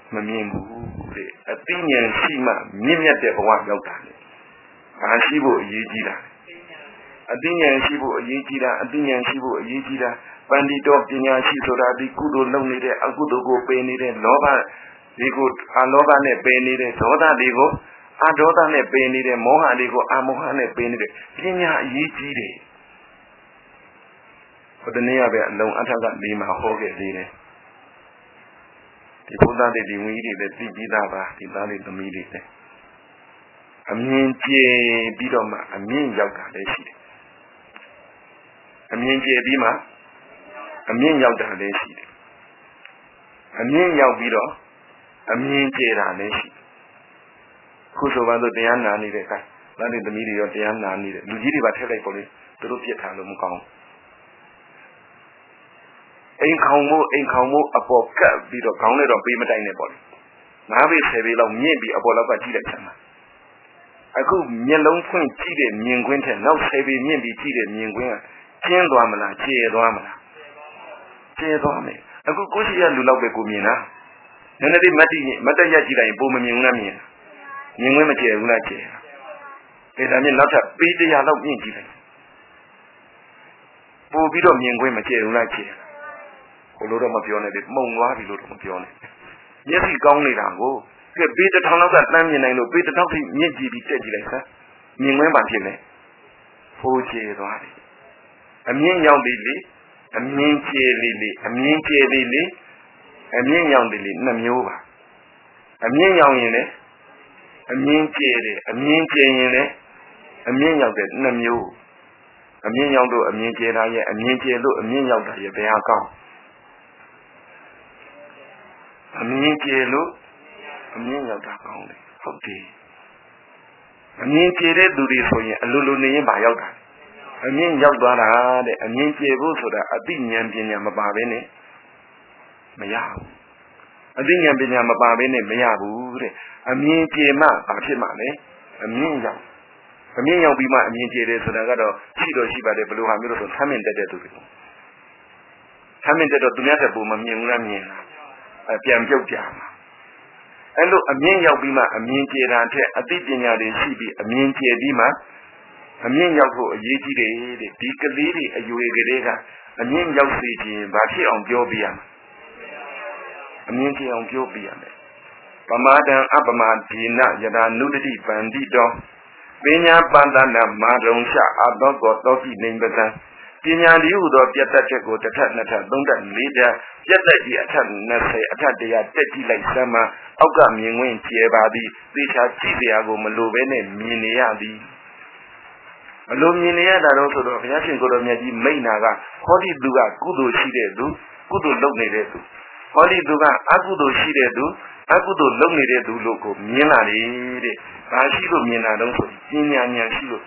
မမြင်ဘူးတဲ့အသိဉာဏ်ရှိမှမြင့်မြတ်တဲ့ဘဝရောက်တာလေဒါရှိဖို့အရေးကြီးတာအသိဉာဏ်ရှိဖို့အရေးကြီးတာအသိဉာဏ်ရှိဖို့အရေးကြီးတာပန္တိတော်ပညာရှိဆိုတာဒီကုသိုလ်လုပ်နေတဲ့အကုသိုလ်ကိုပယ်နေတဲ့လောဘဒီကိုအလောဘနဲ့ပယ်နေတဲ့ဒေါသတွေကိုအဒေါသနဲ့ပယ်နေတဲ့မောဟတွေကိုအမောဟနဲ့ပယ်နေတဲ့ပညာအရေးကြီးတယ်ဟိုတနေ့ကပဲအလုံးအထက်ကလေးမှာဟောခဲ့သေးတယ်ဒီဘုရားတွေဒီဝိဓိတွေသိပြီးသားပါဒီသားလေးသမီးတွေလည်းအမြင်ကျပြီးတော့မှအမြင်ရောက်တာလည်းရှိတယ်အမြင်ကျပြီးမှအမြင်ရောက်တာလည်းရှိတယ်အမြင်ရောက်ပြီးတော့အမြင်ကျတာလည်းရှိခုဆိုပါတော့တရားနာနေတဲ့အခါသားလေးသမီးတွေရောတရားနာနေတဲ့လူကြီးတွေပါထည့်လိုက်ပေါ့လေသူတို့ပြစ်ထားလို့မကောင်းအိမ်ခေါင်မို့အိမ်ခေါင်မို့အပေါ်ကပ်ပြီးတော့ခေါင်းနဲ့တော့ပေးမတိုင်နဲ့ပေါ့လေငါးပေဆယ်ပေလောက်မြင့်ပြီးအပေါ်လောက်ကကြည့်လိုက်ချင်တာအခုမျက်လုံးဖွင့်ကြည့်တဲ့မြင်ကွင်းထက်နောက်ဆယ်ပေမြင့်ပြီးကြည့်တဲ့မြင်ကွင်းကကျင်းသွားမလားကျဲသွားမလားကျဲသွားမယ်အခုကိုရှိရလူလောက်ပဲကိုမြင်တာနည်းနည်းလေးမတ်တိမတ်တရကြည့်လိုက်ရင်ပုံမမြင်ဘူးလားမြင်မြင်ကွင်းမကျဲဘူးလားကျဲဒါဒါမြင်နောက်ထပ်ပေးတရားလောက်မြင့်ကြည့်လိုက်ပို့ပြီးတော့မြင်ကွင်းမကျဲဘူးလားကျဲဟိုလိုတော့မပြောနဲ့လေမှုံသွားပြီလို့တော့မပြောနဲ့မျက်စိကောင်းနေတာကိုကဲပေးတစ်ထောင်လောက်ကတန်းမြင်နိုင်လို့ပေးတစ်ထောင်ထိမြင့်ကြည့်ပြီးတက်ကြည့်လိုက်စမ်းမြင်ကွင်းပါဖြစ်နေဖိုးကျဲသွားတယ်အမြင့်ရောက်ပြီလေအမြင့်ကျဲလေးလေအမြင့်ကျဲလေးလေအမြင့်ရောက်တယ်လေနှစ်မျိုးပါအမြင့်ရောက်ရင်လေအမြင့်ကျဲတယ်အမြင့်ကျဲရင်လေအမြင့်ရောက်တဲ့နှစ်မျိုးအမြင့်ရောက်လို့အမြင့်ကျဲတာရဲ့အမြင့်ကျဲလို့အမြင့်ရောက်တာရဲ့ဘယ်ဟာကောင်းအမြင်ကျလို့အမြင်ရောက်တာကောင်းတယ်ဟုတ်တယ်အမြင်ကျတဲ့သူတွေဆိုရင်အလိုလိုနေရင်မရောက်တာအမြင်ရောက်သွားတာတဲ့အမြင်ကျဖို့ဆိုတာအသိဉာဏ်ပညာမပါဘဲနဲ့မရဘူးအသိဉာဏ်ပညာမပါဘဲနဲ့မရဘူးတဲ့အမြင်ကျမှဘာဖြစ်မှလဲအမြင်ရောက်အမြင်ရောက်ပြီးမှအမြင်ကျတယ်ဆိုတာကတော့ရှိတော့ရှိပါတယ်ဘယ်လိုဟာမျိုးလို့ဆိုသမ်းမြင်တတ်တဲ့သူတွေသမ်းမြင်တတ်တော့သူများတဲ့ပုံမမြင်ဘူးလားမြင်လားပြန်ပြုတ်ပြမှာအဲ့လိုအမြင့်ရောက်ပြီးမှအမြင်ကျေတာထက်အသိပညာတွေရှိပြီးအမြင်ကျေပြီးမှအမြင့်ရောက်ဖို့အရေးကြီးတယ်တဲ့ဒီကလေးတွေအရွယ်ကလေးကအမြင့်ရောက်စေခြင်းဘာဖြစ်အောင်ပြောပြရမလဲအမြင်ကျေအောင်ပြောပြရမယ်ပမာဒံအပမာဒေနယတာနုတတိပန္တိတောပညာပန္တနာမာရုံရှအတောကောတောတိနေပဇံပညာဒီဟုသောပြတ်သက်ချက်ကိုတစ်ထပ်နှစ်ထပ်သုံးထပ်လေးထပ်ပြတ်သက်ကြီးအထက်နှစ်ဆယ်အထက်တရာတက်ကြည့်လိုက်စမ်းမှာအောက်ကမြင်ဝင်ကျဲပါသည်သေချာကြည့်စရာကိုမလိုဘဲနဲ့မြင်နေရသည်အလိုမြင်နေရတာတော့ဆိုတော့ဘုရားရှင်ကိုယ်တော်မြတ်ကြီးမိန့်တာကဟောဒီသူကကုသိုလ်ရှိတဲ့သူကုသိုလ်လုပ်နေတဲ့သူဟောဒီသူကအကုသိုလ်ရှိတဲ့သူအကုသိုလ်လုပ်နေတဲ့သူလို့ကိုမြင်လာတယ်တဲ့ဘာရှိလို့မြင်တာတော့ဆိုပညာဉာဏ်ရှိလို့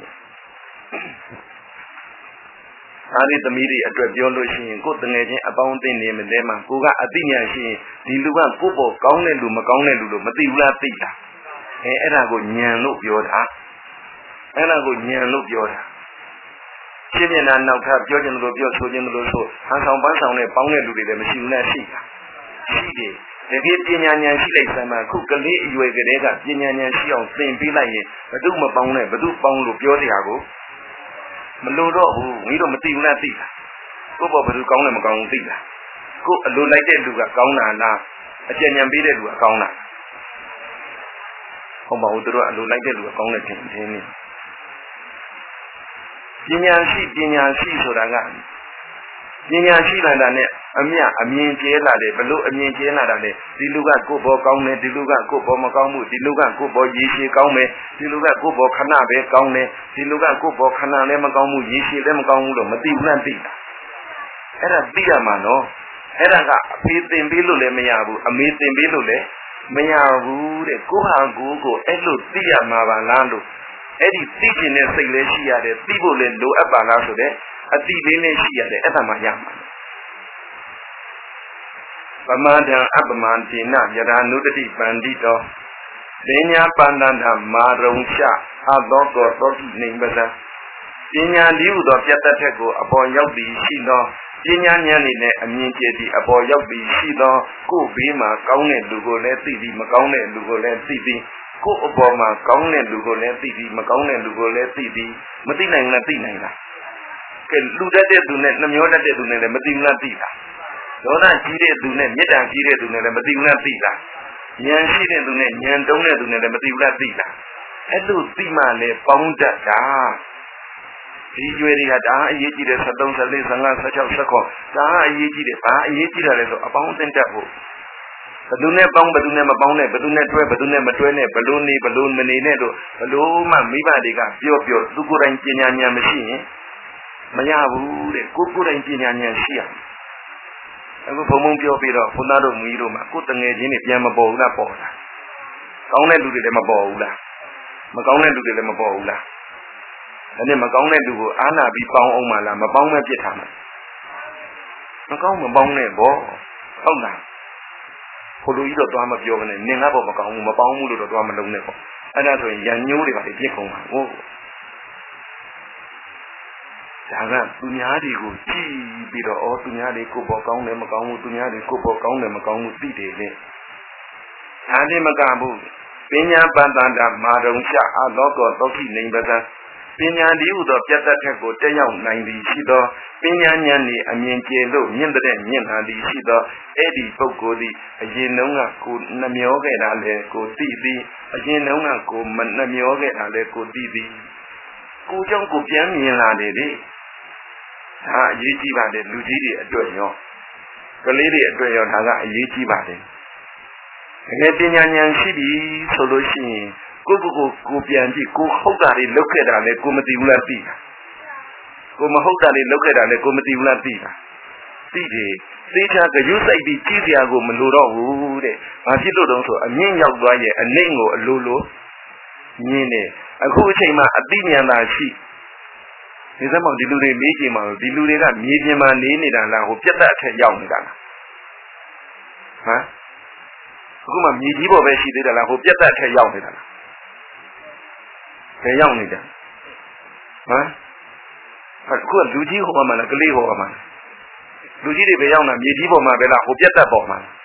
အားဒီသမီးတွေအတွက်ပြောလို့ရှိရင်ကိုယ်တငယ်ချင်းအပေါင်းအသင်းနေမလဲမှာကိုကအသိဉာဏ်ရှိရင်ဒီလူကကိုယ့်ပေါ်ကောင်းတဲ့လူမကောင်းတဲ့လူလို့မသိဘူးလားသိတာအဲအဲ့ဒါကိုဉာဏ်လို့ပြောတာအဲ့ဒါကိုဉာဏ်လို့ပြောတာရှင်းပြတာနောက်ထပ်ပြောခြင်းလို့ပြောဆိုခြင်းလို့ဆိုဟန်ဆောင်ပန်းဆောင်နဲ့ပေါင်းတဲ့လူတွေလည်းမရှိဘူးနဲ့ရှိတာရှိတယ်တကယ်ပညာဉာဏ်ရှိလိုက်စမ်းမှာခုကလေးအရွယ်ကလေးကပညာဉာဏ်ရှိအောင်သင်ပေးလိုက်ရင်ဘသူမပေါင်းနဲ့ဘသူပေါင်းလို့ပြောတရားကိုမလို့တော့ဘူးမင်းတို့မသိဘူးလားသိလားကိုယ့်ဘောဘယ်သူကောင်းလဲမကောင်းဘူးသိလားကိုယ်အလိုလိုက်တဲ့လူကကောင်းတာလားအကျဉ်းဉာဏ်ပေးတဲ့လူကကောင်းတာဟုတ်ပါဘူးတို့အလိုလိုက်တဲ့လူကကောင်းတဲ့ခြင်းချင်းနေပညာရှိပညာရှိဆိုတာကပညာရှိလာတာနဲ့အမြအမြင်ကျဲလာတယ်ဘလို့အမြင်ကျဲလာတာလဲဒီလူကကိုယ့်ဘောကောင်းတယ်ဒီလူကကိုယ့်ဘောမကောင်းဘူးဒီလူကကိုယ့်ဘောရေရှည်ကောင်းမယ်ဒီလူကကိုယ့်ဘောခဏပဲကောင်းတယ်ဒီလူကကိုယ့်ဘောခဏလည်းမကောင်းဘူးရေရှည်လည်းမကောင်းဘူးလို့မသိဘူးလားသိတာအဲ့ဒါသိရမှာနော်အဲ့ဒါကအဖေသင်ပေးလို့လည်းမရဘူးအမေသင်ပေးလို့လည်းမရဘူးတဲ့ကိုဟာကိုကိုအဲ့လိုသိရမှာပါလားလို့အဲ့ဒီသိခြင်းနဲ့စိတ်လည်းရှိရတယ်သိဖို့လည်းလိုအပ်ပါလားဆိုတဲ့အတိလေးလေးရှိရတယ်အဲ့ဒါမှရမှာပမာဒံအပမန္တိနယတာနုတတိပန္တိတောပညာပန္တနာမာရုံရှအသောကောသောတိနေပဇံပညာဒီဟုသောပြတ်သက်ထက်ကိုအပေါ်ရောက်ပြီးရှိသောပညာဉာဏ်နဲ့အမြင်ကျပြီးအပေါ်ရောက်ပြီးရှိသောကိုယ်ဘေးမှာကောင်းတဲ့လူကိုလည်းသိပြီးမကောင်းတဲ့လူကိုလည်းသိပြီးကိုယ်အပေါ်မှာကောင်းတဲ့လူကိုလည်းသိပြီးမကောင်းတဲ့လူကိုလည်းသိပြီးမသိနိုင်လားသိနိုင်လားကဲလူတတ်တဲ့သူနဲ့နှမျောတတ်တဲ့သူနဲ့လည်းမသိဘူးလားသိလားဒေါသကြီးတဲ့သူနဲ့မေတ္တာကြီးတဲ့သူနဲ့လည်းမသိဘူးလားသိလားဉာဏ်ရှိတဲ့သူနဲ့ဉာဏ်တုံးတဲ့သူနဲ့လည်းမသိဘူးလားသိလားအဲ့လိုသိမှလည်းပေါင်းတတ်တာဒီကျွေးတွေကဒါအရေးကြီးတယ်73 74 75 16 19ဒါအရေးကြီးတယ်ဘာအရေးကြီးတာလဲဆိုအပေါင်းသင်တတ်ဖို့ဘယ်သူနဲ့ပေါင်းဘယ်သူနဲ့မပေါင်းနဲ့ဘယ်သူနဲ့တွဲဘယ်သူနဲ့မတွဲနဲ့ဘယ်လိုနေဘယ်လိုမနေနဲ့လို့ဘယ်လိုမှမိဘတွေကပြောပြောသူကိုယ်တိုင်ပညာဉာဏ်မရှိရင်မရဘူးတဲ့ကိုယ်ကိုယ်တိုင်ပညာဉာဏ်ရှိရအခုဘုံဘုံပြောပြီးတော့ဘုရားတို့မူကြီးတို့မှာကိုယ်တငယ်ချင်းတွေပြန်မပေါ်ဘူးလားပေါ်လားကောင်းတဲ့လူတွေလည်းမပေါ်ဘူးလားမကောင်းတဲ့လူတွေလည်းမပေါ်ဘူးလားဒါနဲ့မကောင်းတဲ့လူကိုအားနာပြီးပေါင်းအောင်မလားမပေါင်းမဲ့ပြစ်ထားမှာမကောင်းမပေါင်းနဲ့ဗောဟုတ်လားဘိုလ်လူကြီးတော့သွားမပြောဘဲနဲ့နင်ကတော့မကောင်းဘူးမပေါင်းဘူးလို့တော့သွားမလုံးနဲ့ပေါ့အဲ့ဒါဆိုရင်ရန်ညိုးတွေပါလေပြစ်ကုန်ပါဟုတ်ဒါကသူများတွေကိုကြည့်ပြီးတော့အော်သူများတွေကိုပေါ်ကောင်းတယ်မကောင်းဘူးသူများတွေကိုပေါ်ကောင်းတယ်မကောင်းဘူးသိတယ်လေဒါနဲ့မကဘူးပညာပန္တန္တမာရုံချအလောကောသောခိနေပဒံပညာဒီဟုသောပြတ်သက်ချက်ကိုတက်ရောက်နိုင်သည်ရှိသောပညာဉာဏ်ဤအမြင်ကျယ်လို့မြင့်တဲ့မြင့်လာသည်ရှိသောအဲ့ဒီပုဂ္ဂိုလ်သည်အရင်တုန်းကကိုနှမျောခဲ့တာလေကိုသိသည်အရင်တုန်းကကိုမနှမျောခဲ့တာလေကိုသိသည်ကိုကြောင့်ကိုပြန်မြင်လာတယ်လေဒါအရေးကြီးပါတယ်လူကြီးတွေအတွက်ရောကလေးတွေအတွက်ရောဒါကအရေးကြီးပါတယ်တကယ်ပညာဉာဏ်ရှိပြီဆိုလို့ရှိရင်ကိုကိုကိုကိုပြန်ကြည့်ကိုဟုတ်တာတွေလုပ်ခဲ့တာလေကိုမသိဘူးလားသိတာကိုမဟုတ်တာတွေလုပ်ခဲ့တာလေကိုမသိဘူးလားသိတာသိတယ်သိချာကြွစိုက်ပြီးကြည့်စရာကိုမလိုတော့ဘူးတဲ့ဘာဖြစ်လို့တုံးဆိုအမြင့်ရောက်သွားရဲ့အနှိမ့်ကိုအလိုလိုမြင်နေအခုအချိန်မှာအသိဉာဏ်သာရှိဒီစမောင်ဒီလူတွေမေးကြည့်မှာဒီလူတွေကမြေပြင်မှာနေနေတာလားဟိုပြတ်သက်အထက်ရောက်နေတာလားဟမ်အခုမှမြေကြီးပေါ်ပဲရှိသေးတယ်လားဟိုပြတ်သက်အထက်ရောက်နေတာလားဘယ်ရောက်နေကြဟမ်အခုကလူကြီးဟောမှာလားကလေးဟောမှာလားလူကြီးတွေပဲရောက်တာမြေကြီးပေါ်မှာပဲလားဟိုပြတ်သက်ပေါ်မှာလား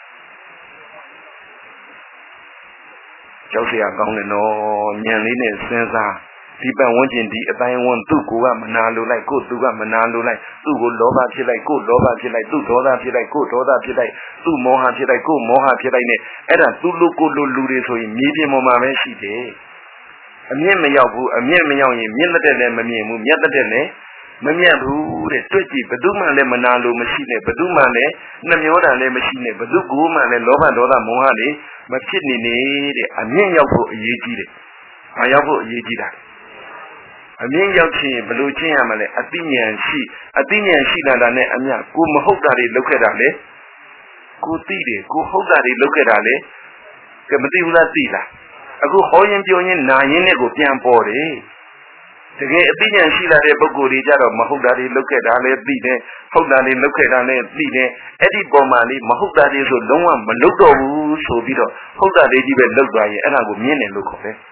ကြောက်เสียကောင်းတယ်နော်ညံလေးနဲ့စဉ်းစားဒီပတ်ဝန်းကျင်ဒီအတိုင်းဝန်းသူ့ကိုကမနာလိုလိုက်ကိုသူကမနာလိုလိုက်သူ့ကိုလောဘဖြစ်လိုက်ကိုလောဘဖြစ်လိုက်သူ့ဒေါသဖြစ်လိုက်ကိုဒေါသဖြစ်လိုက်သူ့မောဟဖြစ်လိုက်ကိုမောဟဖြစ်လိုက်နဲ့အဲ့ဒါသူ့လူကိုလူလူတွေဆိုရင်မြေပြင်ပေါ်မှာပဲရှိတယ်အမြင့်မရောက်ဘူးအမြင့်မရောက်ရင်မြင့်တဲ့လည်းမမြင်ဘူးမြတ်တဲ့လည်းမမြတ်ဘူးတဲ့တွေ့ကြည့်ဘယ်သူမှလည်းမနာလိုမရှိနဲ့ဘယ်သူမှလည်းနှမျောတာလည်းမရှိနဲ့ဘယ်သူကိုမှလည်းလောဘဒေါသမောဟတွေမဖြစ်နေနေတဲ့အမြင့်ရောက်ဖို့အရေးကြီးတယ်။ဘာရောက်ဖို့အရေးကြီးတာအမြင့်ရောက်ခြင်းဘယ်လိုကျင့်ရမလဲအသိဉာဏ်ရှိအသိဉာဏ်ရှိလာတာနဲ့အမြတ်ကိုမဟုတ်တာတွေလုပ်ခဲ့တာလေကိုသိတယ်ကိုဟုတ်တာတွေလုပ်ခဲ့တာလေကဲမသိဘူးလားသိလားအခုဟောရင်ပြောရင်နာရင်နဲ့ကိုပြန်ပေါ်တယ်တကယ်အသိဉာဏ်ရှိလာတဲ့ပုဂ္ဂိုလ်တွေကြတော့မဟုတ်တာတွေလုပ်ခဲ့တာလည်းသိတယ်ဟုတ်တာတွေလုပ်ခဲ့တာလည်းသိတယ်အဲ့ဒီပုံမှန်လေးမဟုတ်တာတွေဆိုလုံးဝမလုပ်တော့ဘူးဆိုပြီးတော့ဟုတ်တာတွေကြီးပဲလုပ်သွားရင်အဲ့ဒါကိုမြင်တယ်လို့ခေါ်တယ်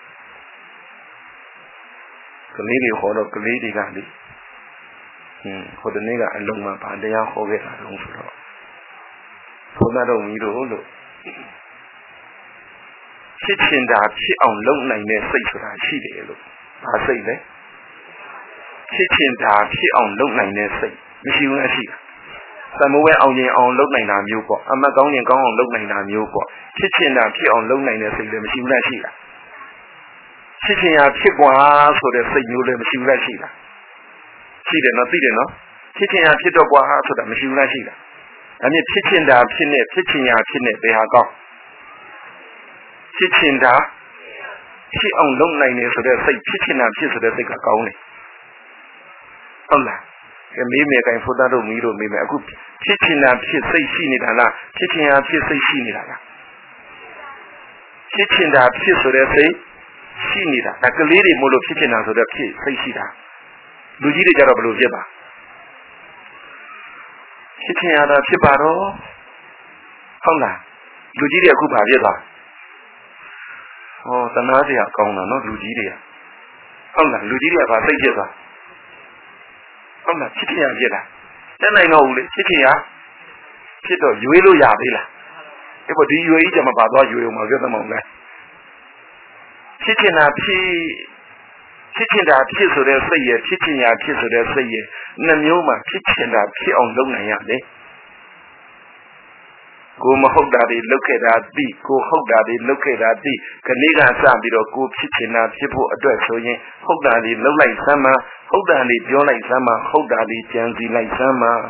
ကလေးတွေဟောတော့ကလေးတွေကလေဟင်းဟိုတနေ့ကအလုံးမှာဗာတရားဟောခဲ့တာတော့ဆိုတော့ဘုရားတော်ကြီးတို့လို့ဖြစ်ချင်တာဖြစ်အောင်လုပ်နိုင်တဲ့စိတ်ဆိုတာရှိတယ်လို့ဘာစိတ်လဲဖြစ်ချင်တာဖြစ်အောင်လုပ်နိုင်တဲ့စိတ်မရှိဘူးလားရှိတာသမဝဲအောင်ရင်အောင်လုပ်နိုင်တာမျိုးပေါ့အမတ်ကောင်းရင်ကောင်းအောင်လုပ်နိုင်တာမျိုးပေါ့ဖြစ်ချင်တာဖြစ်အောင်လုပ်နိုင်တဲ့စိတ်လည်းမရှိဘူးလားရှိတာဖြစ်ချင်တာဖြစ်ကွာဆိုတဲ့စိတ်မျိုးလည်းမရှိဘူးလားရှိတာရှိတယ်နော်သိတယ်နော်ဖြစ်ချင်တာဖြစ်တော့ကွာဆိုတာမရှိဘူးလားရှိတာဒါမြင်ဖြစ်ချင်တာဖြစ်နေဖြစ်ချင်တာဖြစ်နေဘယ်ဟာကောင်းဖြစ်ချင်တာဖြစ်အောင်လုပ်နိုင်တယ်ဆိုတဲ့စိတ်ဖြစ်ချင်တာဖြစ်ဆိုတဲ့စိတ်ကကောင်းတယ်ဟုတ်လားကဲမေးမယ်ကိုင်ဖုဒ္ဓတို့မီးတို့မေးမယ်အခုဖြစ်ချင်တာဖြစ်စိတ်ရှိနေတာလားဖြစ်ချင်တာဖြစ်စိတ်ရှိနေတာလားဖြစ်ချင်တာဖြစ်ဆိုတဲ့စိတ်ရှိနေတာဒါကလေးတွေမို့လို့ဖြစ်ချင်တာဆိုတဲ့ဖြစ်စိတ်ရှိတာလူကြီးတွေကြတော့ဘယ်လိုဖြစ်ပါဖြစ်ချင်ရတာဖြစ်ပါတော့ဟုတ်လားလူကြီးတွေအခုဘာဖြစ်သွားဟောတနာစရာကောင်းတာနော်လူကြီးတွေကဟုတ်လားလူကြီးတွေကဘာစိတ်ဖြစ်သွားဟုတ်လားဖြစ်ချင်ရဖြစ်လားတက်နိုင်တော့ဘူးလေဖြစ်ခင်ရဖြစ်တော့ရွေးလို့ရသေးလားအဲ့ပေါ်ဒီရွေးကြီးကြမှာပါသွားရွေးအောင်မပြောသမောင်းလဲဖြစ်ခင်တာဖြစ်ဖြစ်ခင်တာဖြစ်ဆိုတဲ့စိတ်ရဖြစ်ခင်ရဖြစ်ဆိုတဲ့စိတ်ရနှမျိုးမှာဖြစ်ခင်တာဖြစ်အောင်လုပ်နိုင်ရတယ်ကိုမဟုတ်တာတွေလုပ်ခဲ့တာသိကိုဟုတ်တာတွေလုပ်ခဲ့တာသိခဏကစပြီးတော့ကိုဖြစ်ချင်တာဖြစ်ဖို့အတွက်ဆိုရင်ဟုတ်တာတွေလုပ်လိုက်စမ်းမှာဟုတ်တာတွေပြောလိုက်စမ်းမှာဟုတ်တာတွေကြံစီလိုက်စမ်းမှာ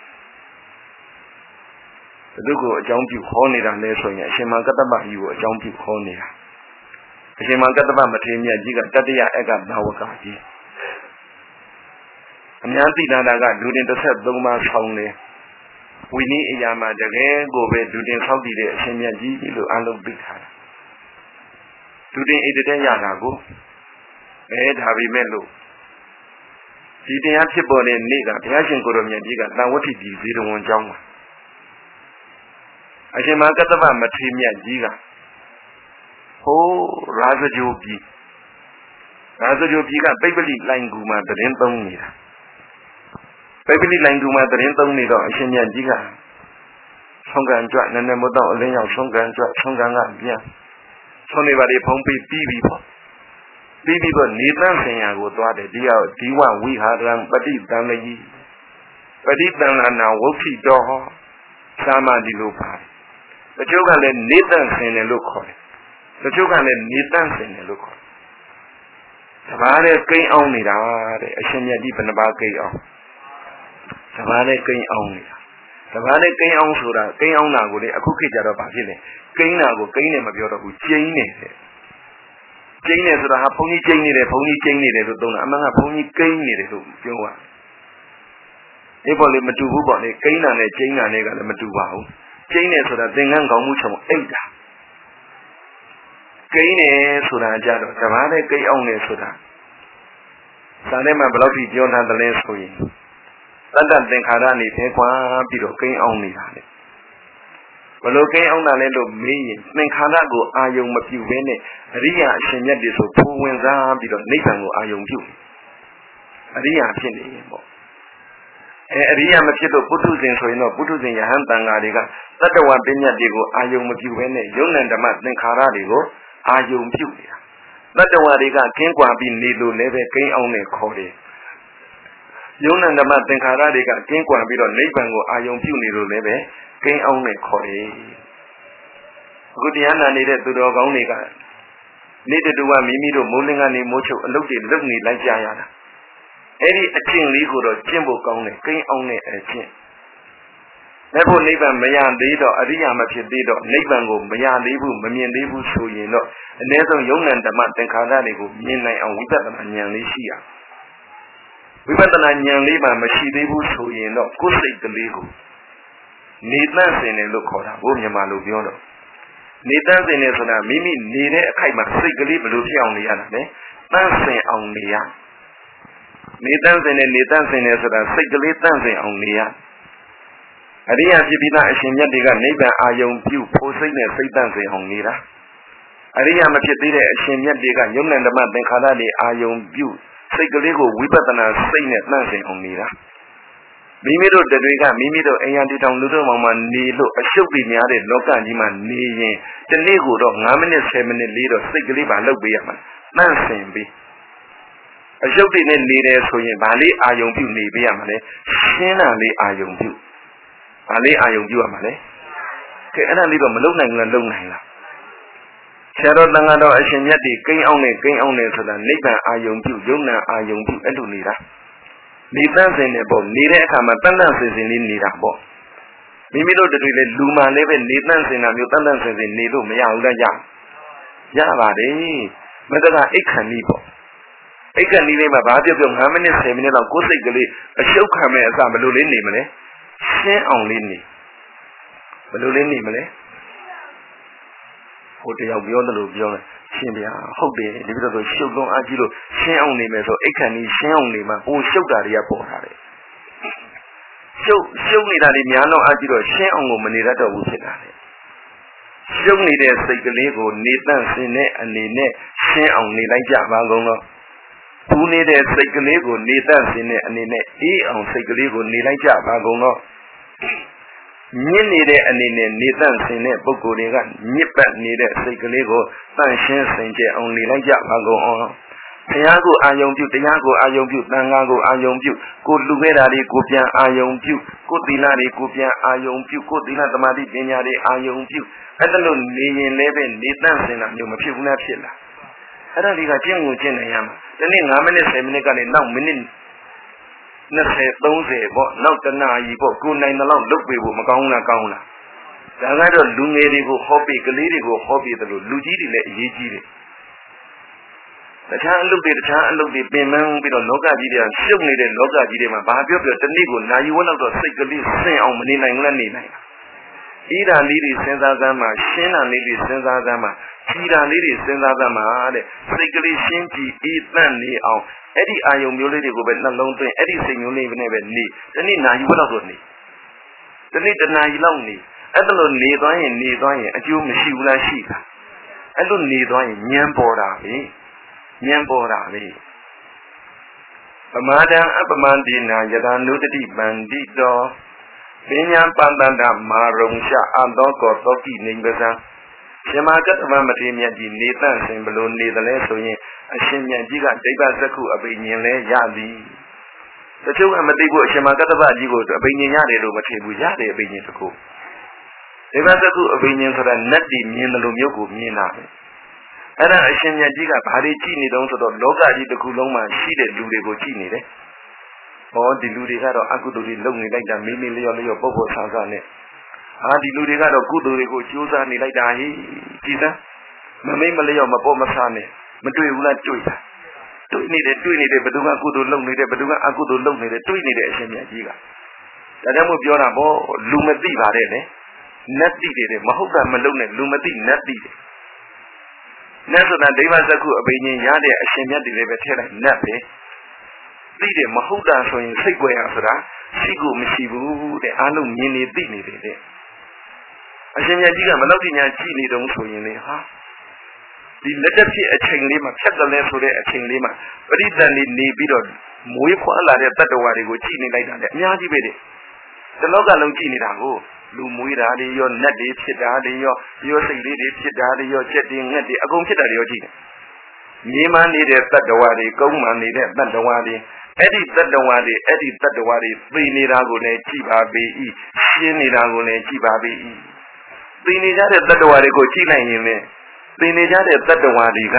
ဘယ်သူကိုအကြောင်းပြုဟောနေတာလဲဆိုရင်အရှင်မကတ္တပကြီးကိုအကြောင်းပြုဟောနေတာအရှင်မကတ္တပမထေရမြတ်ကြီးကတတိယအက္ခနာဝကကြီးအများသိတာကလူတင်တစ်ဆက်သုံးပါးဆောင်တယ်ဝိနည်းအရာမှာတကယ်ကိုပဲဒုတင်ဆောက်တည်တဲ့အရှင်မြတ်ကြီးလို့အလုံးသိထားတာဒုတင်ဣတတဲ့ရတာကိုအဲဒါပေမဲ့လို့ဒီတရားဖြစ်ပေါ်တဲ့နေ့ကဘုရားရှင်ကိုယ်တော်မြတ်ကြီးကတန်ဝဋ္ဌိပြည်ဇေတဝန်ကျောင်းမှာအရှင်မကတ္တဗမထေရမြတ်ကြီးကဟိုးရာဇဂိုပြည်ရာဇဂိုပြည်ကပိပလိလိုင်ကူမှာတရင်သုံးနေတာပိပလိလိုင်ကူမှာတရင်သုံးနေတော့အရှင်မြတ်ကြီးကဆုံးကံကြွနည်းနည်းမတော့အလင်းရောက်ဆုံးကံကြွဆုံးကံကပြန်ဆုံးနေပါလေဖုံးပြီးပြီးပြီပေါ့ပြီးပြီးတော့နေတန်းဆင်ရာကိုသွားတယ်ဒီရောက်ဒီဝဝိဟာရံပฏิတံလကြီးပฏิတံလနာဝုဋ္ဌိတော်ဟောသာမဒီလိုပါတယ်တချို့ကလည်းနေတန်းဆင်တယ်လို့ခေါ်တယ်တချို့ကလည်းနေတန်းဆင်တယ်လို့ခေါ်တယ်တပါးနဲ့ကိန်းအောင်နေတာတဲ့အရှင်မြတ်ကြီးဘယ်နှပါးကိန်းအောင်တပါးနဲ့ကိန်းအောင်နေတာတပါးနဲ့ကိန်းအောင်ဆိုတာကိန်းအောင်တာကိုလေအခုခေတ်ကြတော့ဗာဖြစ်နေကိန်းတာကိုကိန်းနဲ့မပြောတော့ဘူးကျိန်းနေတယ်ကျိန်းနေဆိုတာဟာဘုန်းကြီးကျိန်းနေတယ်ဘုန်းကြီးကျိန်းနေတယ်လို့သုံးတာအမှန်ကဘုန်းကြီးကိန်းနေတယ်လို့ပြောတာဒီပေါ်လေမတူဘူးပေါ့လေကိန်းတာနဲ့ကျိန်းတာနဲ့ကလည်းမတူပါဘူးကျိန်းနေဆိုတာသင်္ကန်းကောင်းမှုချုံအိတ်တာကိန်းနေဆိုတာကြတော့တပါးနဲ့ကိန်းအောင်နေဆိုတာစာထဲမှာဘယ်လောက်ထိပြောထားသလဲဆိုရင်တတ္တသင်္ခါရနေသေးကွာပြီးတော့ကိန်းအောင်နေတာလေဘလို့ကိန်းအောင်တာလဲလို့မေးရင်သင်္ခါရကိုအာယုံမပြုဘဲနဲ့အရိယာအရှင်မြတ်တွေဆိုဖိုးဝင်စားပြီးတော့နိဗ္ဗာန်ကိုအာယုံပြုအရိယာဖြစ်နေရင်ပေါ့အဲအရိယာမဖြစ်တော့ပုထုဇဉ်ဆိုရင်တော့ပုထုဇဉ်ယဟန်တန်ဃာတွေကတတ္တဝပညာတွေကိုအာယုံမပြုဘဲနဲ့ယုံနံဓမ္မသင်္ခါရတွေကိုအာယုံပြုနေတာတတ္တဝတွေကကင်းကွာပြီးနေလို့လည်းပဲကိန်းအောင်နဲ့ခေါ်တယ်ယုံနံဓမ္မသင်္ခါရတွေကကင်းကွာပြီးတော့နိဗ္ဗာန်ကိုအာယုံပြုနေလို့လည်းပဲကိန်းအောင်နဲ့ခေါ်တယ်အခုတရားနာနေတဲ့သူတော်ကောင်းတွေကနေ့တူကမိမိတို့မိုးလင်းကနေမိုးချုပ်အလုပ်တွေလုပ်နေလိုက်ကြရတာအဲ့ဒီအကျင့်လေးကိုတော့ကျင့်ဖို့ကောင်းတယ်ကိန်းအောင်တဲ့အကျင့်လက်ဖို့နိဗ္ဗာန်မရသေးတော့အရိယာမဖြစ်သေးတော့နိဗ္ဗာန်ကိုမရသေးဘူးမမြင်သေးဘူးဆိုရင်တော့အ ਨੇ ဆုံးယုံ nant ဓမ္မသင်္ခါရတွေကိုမြင်နိုင်အောင်ဝိပဿနာဉာဏ်လေးရှိရဝိပဿနာဉာဏ်လေးမှမရှိသေးဘူးဆိုရင်တော့ကိုယ်စိတ်ကလေးကိုနေတတ်စင်တယ်လို့ခေါ်တာဘုမြန်မာလိုပြောတော့နေတတ်စင်တယ်ဆိုတာမိမိနေတဲ့အခိုက်မှာစိတ်ကလေးဘယ်လိုဖြစ်အောင်နေရတာလဲတတ်စင်အောင်နေရနေတတ်စင်တယ်နေတတ်စင်တယ်ဆိုတာစိတ်ကလေးတတ်စင်အောင်နေရအရိယာဖြစ်ပြီးသားအရှင်မြတ်တွေကနိဗ္ဗာန်အာယုံပြုဖို့စိတ်နဲ့စိတ်တန့်စင်အောင်နေတာအရိယာမဖြစ်သေးတဲ့အရှင်မြတ်တွေကယုံ nant ဓမ္မသင်္ခါရတွေအာယုံပြုစိတ်ကလေးကိုဝိပဿနာစိတ်နဲ့တန့်စင်အောင်နေတာမိမိတို့တွေကမိမိတို့အယံတီတောင်လူတို့မှနေလို့အရှုပ်တွေများတဲ့လောကကြီးမှာနေရင်ဒီနေ့ကိုတော့၅မိနစ်ဆယ်မိနစ်လေးတော့စိတ်ကလေးပါလှုပ်ပေးရမှာတန့်စင်ပြီးအရှုပ်တွေနဲ့နေတယ်ဆိုရင်ဗာလေးအာယုံပြုနေပေးရမှာလေရှင်းတာလေးအာယုံပြုဗာလေးအာယုံပြုရမှာလေကဲအဲ့ဒါလေးတော့မလုံနိုင်ဘူးလားလုံနိုင်လားဆရာတော်တန်ခါတော်အရှင်မြတ်တွေကိန်းအောင်နဲ့ကိန်းအောင်နဲ့ဆိုတာနိဗ္ဗာန်အာယုံပြုယုံနာအာယုံပြုအဲ့လိုနေတာနေတန်းစင်နေပေါ့နေတဲ့အခါမှာတန်တန်စင်စင်လေးနေတာပေါ့မိမိတို့တွေလည်းလူမှလည်းပဲနေတန်းစင်တာမျိုးတန်တန်စင်စင်နေလို့မရဘူးလားရရပါတယ်မတကအိတ်ခံနည်းပေါ့အိတ်ခံနည်းလေးမှာဘာပြောပြော၅မိနစ်ဆယ်မိနစ်လောက်ကိုယ်စိတ်ကလေးအရှုပ်ခံမဲ့အစဘယ်လိုလေးနေမလဲရှင်းအောင်လေးနေဘယ်လိုလေးနေမလဲဟိုတယောက်ပြောတယ်လို့ပြောတယ်ရှင်ဗျာဟုတ်တယ်ဒီလိုဆိုရှုပ်လုံးအားကြီးလို့ရှင်းအောင်နေမယ်ဆိုအိတ်ခံကြီးရှင်းအောင်နေမှာဟိုရှုပ်တာတွေကပေါ်လာတယ်ရှုပ်ရှုပ်နေတာတွေများတော့အားကြီးတော့ရှင်းအောင်ကိုမနေတတ်တော့ဘူးဖြစ်လာတယ်ရှုပ်နေတဲ့စိတ်ကလေးကိုနေတန့်စင်တဲ့အနေနဲ့ရှင်းအောင်နေလိုက်ကြပါကုန်တော့သူနေတဲ့စိတ်ကလေးကိုနေတတ်စင်းတဲ့အနေနဲ့အေးအောင်စိတ်ကလေးကိုနေလိုက်ကြပါကုန်တော့မြင့်နေတဲ့အနေနဲ့နေတတ်စင်းတဲ့ပုဂ္ဂိုလ်တွေကမြစ်ပတ်နေတဲ့စိတ်ကလေးကိုတန့်ရှင်းစင်ကြယ်အောင်နေလိုက်ကြပါကုန်အောင်တရားကိုအာယုံပြုတရားကိုအာယုံပြုသံဃာကိုအာယုံပြုကိုလူခဲ့တာတွေကိုပြန်အာယုံပြုကိုသီလတွေကိုပြန်အာယုံပြုကိုသီလသမာဓိပညာတွေအာယုံပြုအဲ့ဒါလို့နေရင်လည်းပဲနေတတ်စင်တာမျိုးမဖြစ်ဘူးလားဖြစ်လားအဲ့ဒါတွေကကျင့်ကိုကျင့်နေရမှာဒီနေ့၅မိနစ်၁၀မိနစ်ကနေနောက်မိနစ်၂၀၃၀ပေါ့နောက်တနာရီပေါ့ကိုနိုင်တဲ့လောက်လုပ်ပေးဖို့မကောင်းလားကောင်းလားဒါကတော့လူငယ်တွေကိုဟောပေးကလေးတွေကိုဟောပေးတယ်လို့လူကြီးတွေလည်းအရေးကြီးတယ်တခြားအလုပ်တွေတခြားအလုပ်တွေပင်ပန်းပြီးတော့လောကကြီးတွေကရှုပ်နေတဲ့လောကကြီးတွေမှာဘာပြောပြောတနေ့ကိုနာရီဝက်လောက်တော့စိတ်ကလေးဆင်အောင်မနေနိုင်လည်းနေနိုင်တာဣဒာလေးတွေစဉ်းစားစမ်းမှာရှင်းတာလေးတွေစဉ်းစားစမ်းမှာကြည်တာလေးတွေစဉ်းစားစမ်းမှာတဲ့စိတ်ကလေးရှင်းကြည်အေးသန့်နေအောင်အဲ့ဒီအာယုံမျိုးလေးတွေကိုပဲနှလုံးသွင်းအဲ့ဒီစိတ်မျိုးလေးနဲ့ပဲနေတနေ့နာရီဝက်လောက်တော့နေတနေ့တနာရီလောက်နေအဲ့ဒါလို့နေသွားရင်နေသွားရင်အကျိုးမရှိဘူးလားရှိတာအဲ့လိုနေသွားရင်ဉာဏ်ပေါ်တာပဲဉာဏ်ပေါ်တာပဲပမာဒံအပမန္တိနာယထာနုတတိပန္တိတောပညာပန္တန္တမာရုံရှအတောကောသောကိနေပဇံရှင်မာကတ္တမမထေရမြတ်ကြီးနေတတ်စဉ်ဘလို့နေတယ်လဲဆိုရင်အရှင်မြတ်ကြီးကဒိဗ္ဗစက္ခုအဘိညာဉ်လဲရသည်တချို့ကမသိဘူးအရှင်မာကတ္တဗကြီးကိုအဘိညာဉ်ရတယ်လို့မထင်ဘူးရတယ်အဘိညာဉ်တစ်ခုဒိဗ္ဗစက္ခုအဘိညာဉ်ဆိုတာနတ်တည်မြင်တယ်လို့မျိုးကိုမြင်တာပဲအဲ့ဒါအရှင်မြတ်ကြီးကဘာတွေကြည့်နေတုံးဆိုတော့လောကကြီးတစ်ခုလုံးမှာရှိတဲ့လူတွေကိုကြည့်နေတယ်ဟောဒီလူတွေကတော့အကုသိုလ်တွေလုပ်နေလိုက်တာမိမိလျော်လျော်ပုပ်ပုပ်ဆာဆာနဲ့ဟာဒီလူတွေကတော့ကုသိုလ်တွေကိုကြိုးစားနေလိုက်တာဟိကြည်စမ်းမမိတ်မလျော်မပေါ်မဆာနဲ့မတွေ့ဘူးလားတွေ့တာတွေ့နေတယ်တွေ့နေတယ်ဘယ်သူကကုသိုလ်လုပ်နေတယ်ဘယ်သူကအကုသိုလ်လုပ်နေတယ်တွေ့နေတယ်အရှင်မြတ်ကြီးကဒါကြောင့်မို့ပြောတာပေါ့လူမသိပါတဲ့လေနတ်သိတယ်မဟုတ်တာမလုပ်နဲ့လူမသိနတ်သိတယ်နတ်ဆိုတာဒိဗ္ဗစက္ခုအဘိညာဉ်ရတဲ့အရှင်မြတ်တွေလည်းပဲထည့်လိုက်နတ်ပဲသိတယ်မဟုတ်တာဆိုရင်စိတ်ွယ်ရဆိုတာရှိကိုမရှိဘူးတဲ့အားလုံးမြင်နေသိနေတယ်တဲ့အရှင်မြတ်ကြီးကမလောက်တင်ညာကြည့်နေတော့ဆိုရင်လေဟာဒီလက်တက်ဖြစ်အချိန်လေးမှာဖြတ်တယ်လဲဆိုတဲ့အချိန်လေးမှာပရိသတ်နေနေပြီးတော့မွေးဖွားလာတဲ့တတ္တဝါတွေကိုကြည့်နေလိုက်တာလေအများကြီးပဲတဲ့ဒီလောကလုံးကြည့်နေတာကိုလူမွေးတာတွေရောနတ်တွေဖြစ်တာတွေရောရောစိတ်လေးတွေဖြစ်တာတွေရောကြက်တွေငှက်တွေအကုန်ဖြစ်တာတွေရောကြည့်တယ်မြေမှနေတဲ့တတ္တဝါတွေကုန်းမှနေတဲ့တတ္တဝါတွေအဲ့ဒီတတ္တဝါတွေအဲ့ဒီတတ္တဝါတွေသိနေတာကိုလည်းကြည့်ပါပေ၏ရှင်းနေတာကိုလည်းကြည့်ပါပေ၏သိနေကြတဲ့တတ္တဝါတွေကိုကြည့်နိုင်ရင်လည်းသိနေကြတဲ့တတ္တဝါတွေက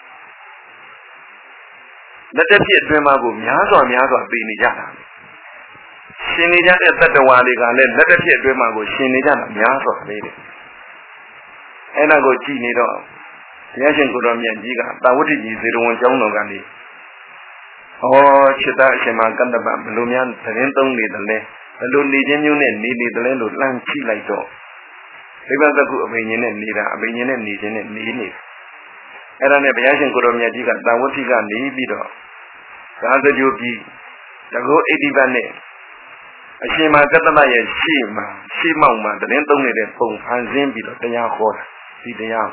လက်တစ်ဖြစ်အတွင်းမှာကိုများစွာများစွာသိနေကြတာရှင်နေကြတဲ့တတ္တဝါတွေကလည်းလက်တစ်ဖြစ်အတွင်းမှာကိုရှင်နေကြတာများစွာပဲတဲ့အဲ့ဒါကိုကြည့်နေတော့ဘုရားရှင်ကိုယ်တော်မြတ်ကြီးကတာဝတ္တိကြီးဇေတဝန်ကျောင်းတော်ကနေဟောချစ်သားအရှင်မကတ္တပဘယ်လိုများသတင်းသုံးနေတယ်လဲဘယ်လိုနေခြင်းမျိုးနဲ့နေနေတယ်လဲလို့လှမ်းကြည့်လိုက်တော့ဒိဗ္ဗစက္ခုအဘိညာဉ်နဲ့နေတာအဘိညာဉ်နဲ့နေခြင်းနဲ့နေနေအဲ့ဒါနဲ့ဘုရားရှင်ကိုယ်တော်မြတ်ကြီးကတာဝတ္တိကနေပြီးတော့သာသကြိုပြီးတကောအိဋ္ဌိပတ်နဲ့အရှင်မကတ္တပရဲ့ရှေ့မှာရှေ့မောက်မှာသတင်းသုံးနေတဲ့ပုံဖန်ဆင်းပြီးတော့တရားဟောတာဒီတရား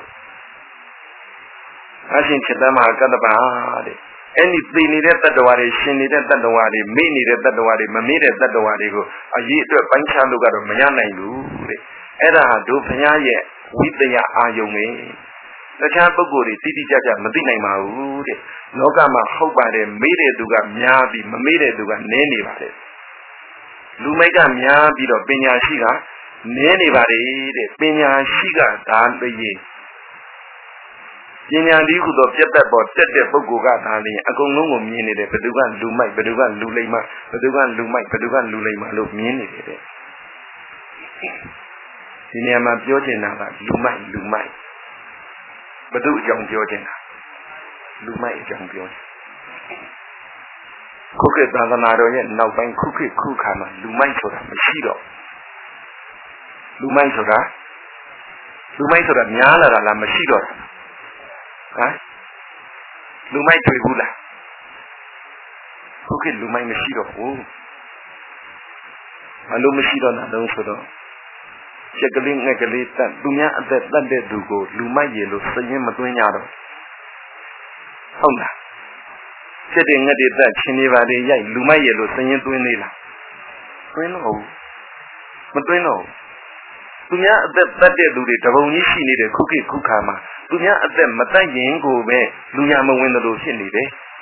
အရှင်ချစ်သားမဟာကတ္တပတဲ့အဲ့ဒီသိနေတဲ့တတ္တဝါတွေရှင်နေတဲ့တတ္တဝါတွေမေ့နေတဲ့တတ္တဝါတွေမမေ့တဲ့တတ္တဝါတွေကိုအရေးအတွက်ပိုင်းခြားလို့ကတော့မရနိုင်ဘူးတဲ့အဲ့ဒါဟာတို့ဘုရားရဲ့ဝိတ္တယအာယုံပဲတခြားပုဂ္ဂိုလ်တွေတိတိကျကျမသိနိုင်ပါဘူးတဲ့လောကမှာဟုတ်ပါတယ်မေ့တဲ့သူကများပြီးမမေ့တဲ့သူကနည်းနေပါတယ်လူမိုက်ကများပြီးတော့ပညာရှိကနည်းနေပါတယ်တဲ့ပညာရှိကဒါတည်းပညာဒီဟုသောပြတ်သက်ပေါ်တက်တဲ့ပုဂ္ဂိုလ်ကဒါလည်းအကုန်လုံးကိုမြင်နေတယ်ဘယ်သူကလူမိုက်ဘယ်သူကလူလိမ္မာဘယ်သူကလူမိုက်ဘယ်သူကလူလိမ္မာလို့မြင်နေတယ်တဲ့ဒီနေရာမှာပြောချင်တာကလူမိုက်လူမိုက်ဘယ်သူအကြောင်းပြောချင်တာလူမိုက်အကြောင်းပြောခုခေတ်သာသနာတော်ရဲ့နောက်ပိုင်းခုခေတ်ခုခါမှာလူမိုက်ဆိုတာမရှိတော့လူမိုက်ဆိုတာလူမိုက်ဆိုတာများလာတာလားမရှိတော့ဟမ်လူမိုက်တွေ့ဘူးလားခုခေတ်လူမိုက်မရှိတော့ဘူးအလိုမရှိတော့တာတော့ဆိုတော့ချက်ကလေးငှက်ကလေးတတ်သူများအသက်တတ်တဲ့သူကိုလူမိုက်ရေလို့စရင်မသွင်းကြတော့ဟုတ်လား Sitting at it that Chiniva de Yay, Lumayelo, singing to Nila. Twino. But twino. Tunya that they do it, Tavoni needed cookie cookama. Tunya at them, Matayin go be, Luyama window Shinide.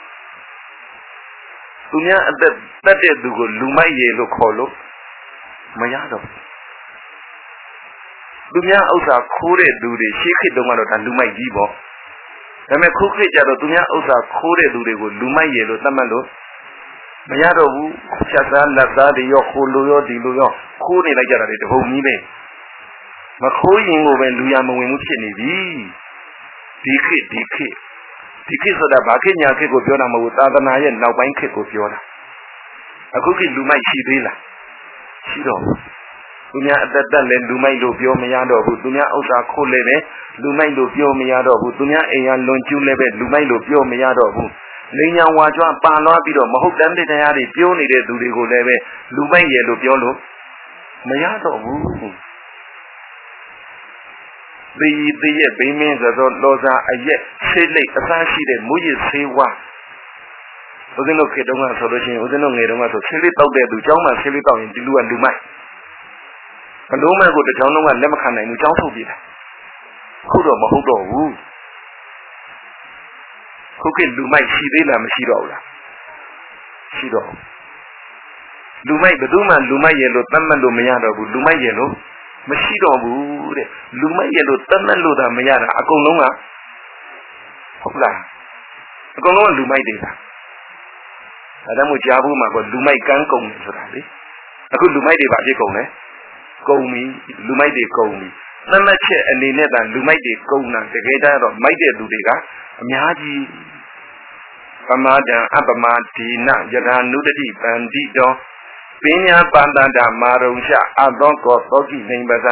Tunya at that they do go, Lumayelo colo. Mayado. Dunya Osa Kore do the Shiki Domano and Lumay Gibo. The Mekuki Jado Dunya Osa Kore do the Lumay Yellow Tamalo. Mayado, Shazan, Lazadi, Yokolo, Diluyo, Kore Lajara, the whole Nibe. Makoyin over Luyama Wimuchini. Diki, Diki. Diki so that Bakinya Kiko Fiona Mawutana and now Bank Kiko Fiona. A cookie Lumay Shibila. Shido. Dunya that then Lumay do Pio Mayado, Dunya Osa Koleve, Lumay do Pio Mayado, Dunya Ayan Lonju Leve, Lumay do Pio Mayado, Lina Waja Palabido, Mahok Dante Tayari, Pioni de Durigo Leve, Lumay Yellow Piolo Mayado. The the year Baymains as Loza a yet say late, a sashi de Muyi say what. Wasn't okay, don't want solution, wasn't no need to sell it out there to Jama, sell it out in Dilu and Lumay. And no man go to John and Lemacan and John to be there. Kudo Mahudo, woo. Cooking Lumay, Shidela, Mashidola. Shido. Lumay, the Duma, Lumay yellow, Tamando Mayada, Lumay yellow, Mashido, wood, Lumay yellow, Tamando Mayada, Akonoma. Hopla. Akonoma Lumay data. Adamu Jabu, my Lumay Gankong, I could Lumay de Bajikone. Gomi, Lumay de Gomi. Namache and Lineta, Lumay de Gona, the Gata of Maide Dudiga, Mihaji Amada, Abama, Tina, Jadan, Nudity, Bandido, Pina Bandada, Marusha, Adonko, Toki, Nimbaza.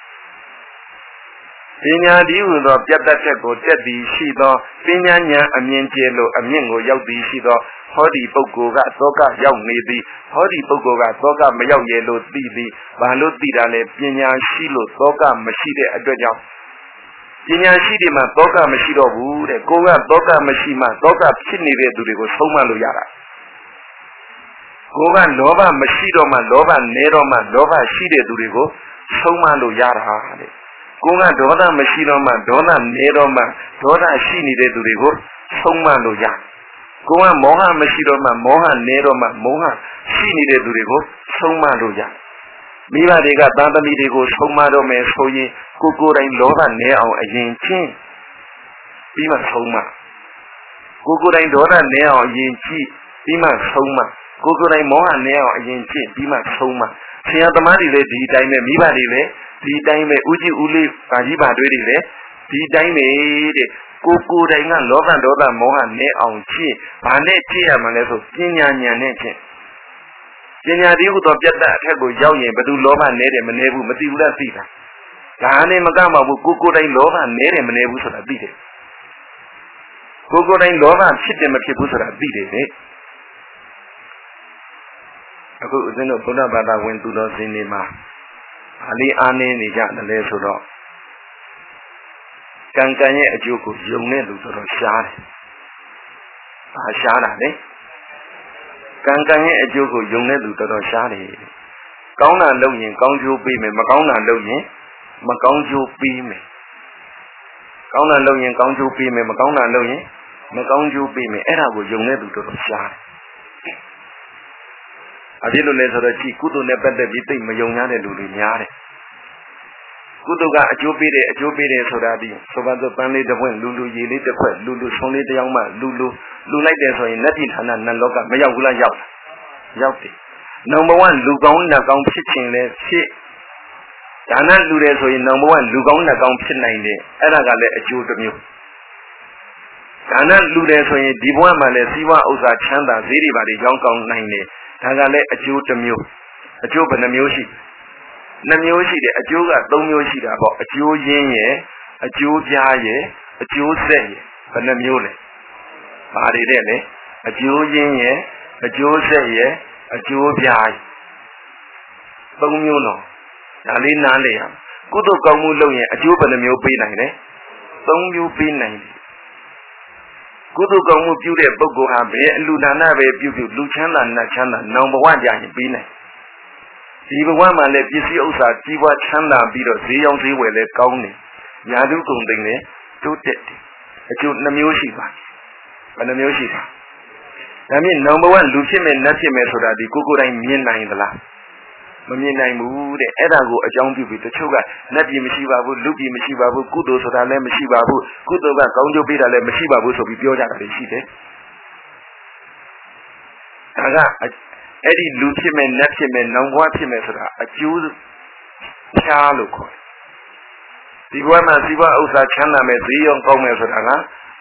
Pina Diu of Jataco, Jetty, Shido, Pina, Amienjelo, Amiengo, Yaudi, Shido, Hodi Pogo, Toka, Young Navy, Hodi Pogo, Toka, Mayo Yellow, Didi, Balu Didale, Pina, Shilo, Toka, Machide, Adreja. Pina Shidima, Toka, Machido, Wood, Goga, Toka, Machima, Toka, Chini, Dudigo, Soma Luyara. Goga, Nova, Machidoma, Nova, Neroma, Nova, Shide, Dudigo, Soma Luyara. Goga, Dona, Machidoma, Dona, Neroma, Dona, Shini, Dudigo, Soma Luyara. Goa Moha Mashidoma, Moha Neroma, Moha, she needed to go, Soma Luya. Miva de Gata Midigo, Soma Dome, Soye, Kuku and Lova Neo, a yin chin. Bima Soma. Kuku and Dora Neo, yin chi, Bima Soma. Kuku and Moha Neo, a yin chin, Bima Soma. See the Madi, the Dime, Miva de, the Dime, Uji Uli, Ajiba Dede, the Dime. Kuku Danga Lova Doda Moha Ne on Chi, Pane Tia Maneso, Kinya Nyaneke. Kinya Diu to get that Hego Yawi, but do Lova Nere Manebu, Matilda Tita. Gane Magama will Kuku Dai Lova Nere Manebu so that beat it. Kuku Dai Lova and Chit them a Kibu so that beat it. I could then put up that I went to the cinema. Ali Ane Nija the Leso. Kankanye a joke of young Nedu to Shad. A Shada, eh? Kankanye a joke of young Nedu to Shadi. Kauna Loyin, Kaunju Bime, Macauna Loyin, Macaunju Bime. Kauna Loyin, Kaunju Bime, Macauna Loyin, Macaunju Bime, Era was young Nedu to Shad. I didn't let her see Kudu never the Viti, Mayonga, Ludignare. Kuduga, a jubile, a jubile, so that the so that the family the wind, Lulu, ye lit the quest, Lulu, only the young man, Lulu, Lulu like this, or in Latin, and Naloga, Mayagula Yaut. Yauti. Number one, Lugon, Nagong pitching, let's see. Dana Ludes, or in number one, Lugon, Nagong pitching, and I got a jew to you. Dana Ludes, or in Dibuan, Siva, Oza Chanda, Ziri, by the young Gong nine, and I let a jew to you. A job and a music. Namyoshi, a Juga, Domyoshi, about a Jew Yin, a Jew Jaye, a Jew Say, a Namule. Maridele, a Jew Yin, a Jew Say, a Jew Jai. Domyuno, Alina Lea, Kudo Gomulo, a Jew and a Mu P nine, Dom you P nine. ကုသိုလ်ကောင်းမှုပြုတဲ့ပုဂ္ဂိုလ်ဟာဘယ်အလူဒါနပဲပြုပြုလူချမ်းသာနတ်ချမ်းသာနောင်ဘဝကြရင်ပြီးနိုင်ဒီဘဝမှာလည်းပစ္စည်းဥစ္စာကြီးပွားချမ်းသာပြီးတော့ဈေးရောင်းဈေးဝယ်လည်းကောင်းတယ်ယာတုကုန်သိမ့်လည်းတိုးတက်တယ်အကျိုးနှမျိုးရှိပါဘယ်နှမျိုးရှိတာဒါမြင့်နောင်ဘဝလူဖြစ်မယ်နတ်ဖြစ်မယ်ဆိုတာဒီကိုကိုယ်တိုင်မြင်နိုင်သလားမမြင်နိုင်ဘူးတဲ့အဲ့ဒါကိုအကြောင်းပြုပြီးတချို့ကနတ်ပြည်မရှိပါဘူးလူပြည်မရှိပါဘူးကုသိုလ်ဆိုတာလည်းမရှိပါဘူးကုသိုလ်ကကောင်းကျိုးပေးတာလည်းမရှိပါဘူးဆိုပြီးပြောကြတာလည်းရှိတယ်ဒါကအဲ့ဒီလူဖြစ်မယ်နတ်ဖြစ်မယ်နောင်ဘဝဖြစ်မယ်ဆိုတာအကျိုးဖြားလို့ခေါ်တယ်ဒီဘဝမှာစီးပွားဥစ္စာချမ်းသာမယ်ဈေးရောကောင်းမယ်ဆိုတာက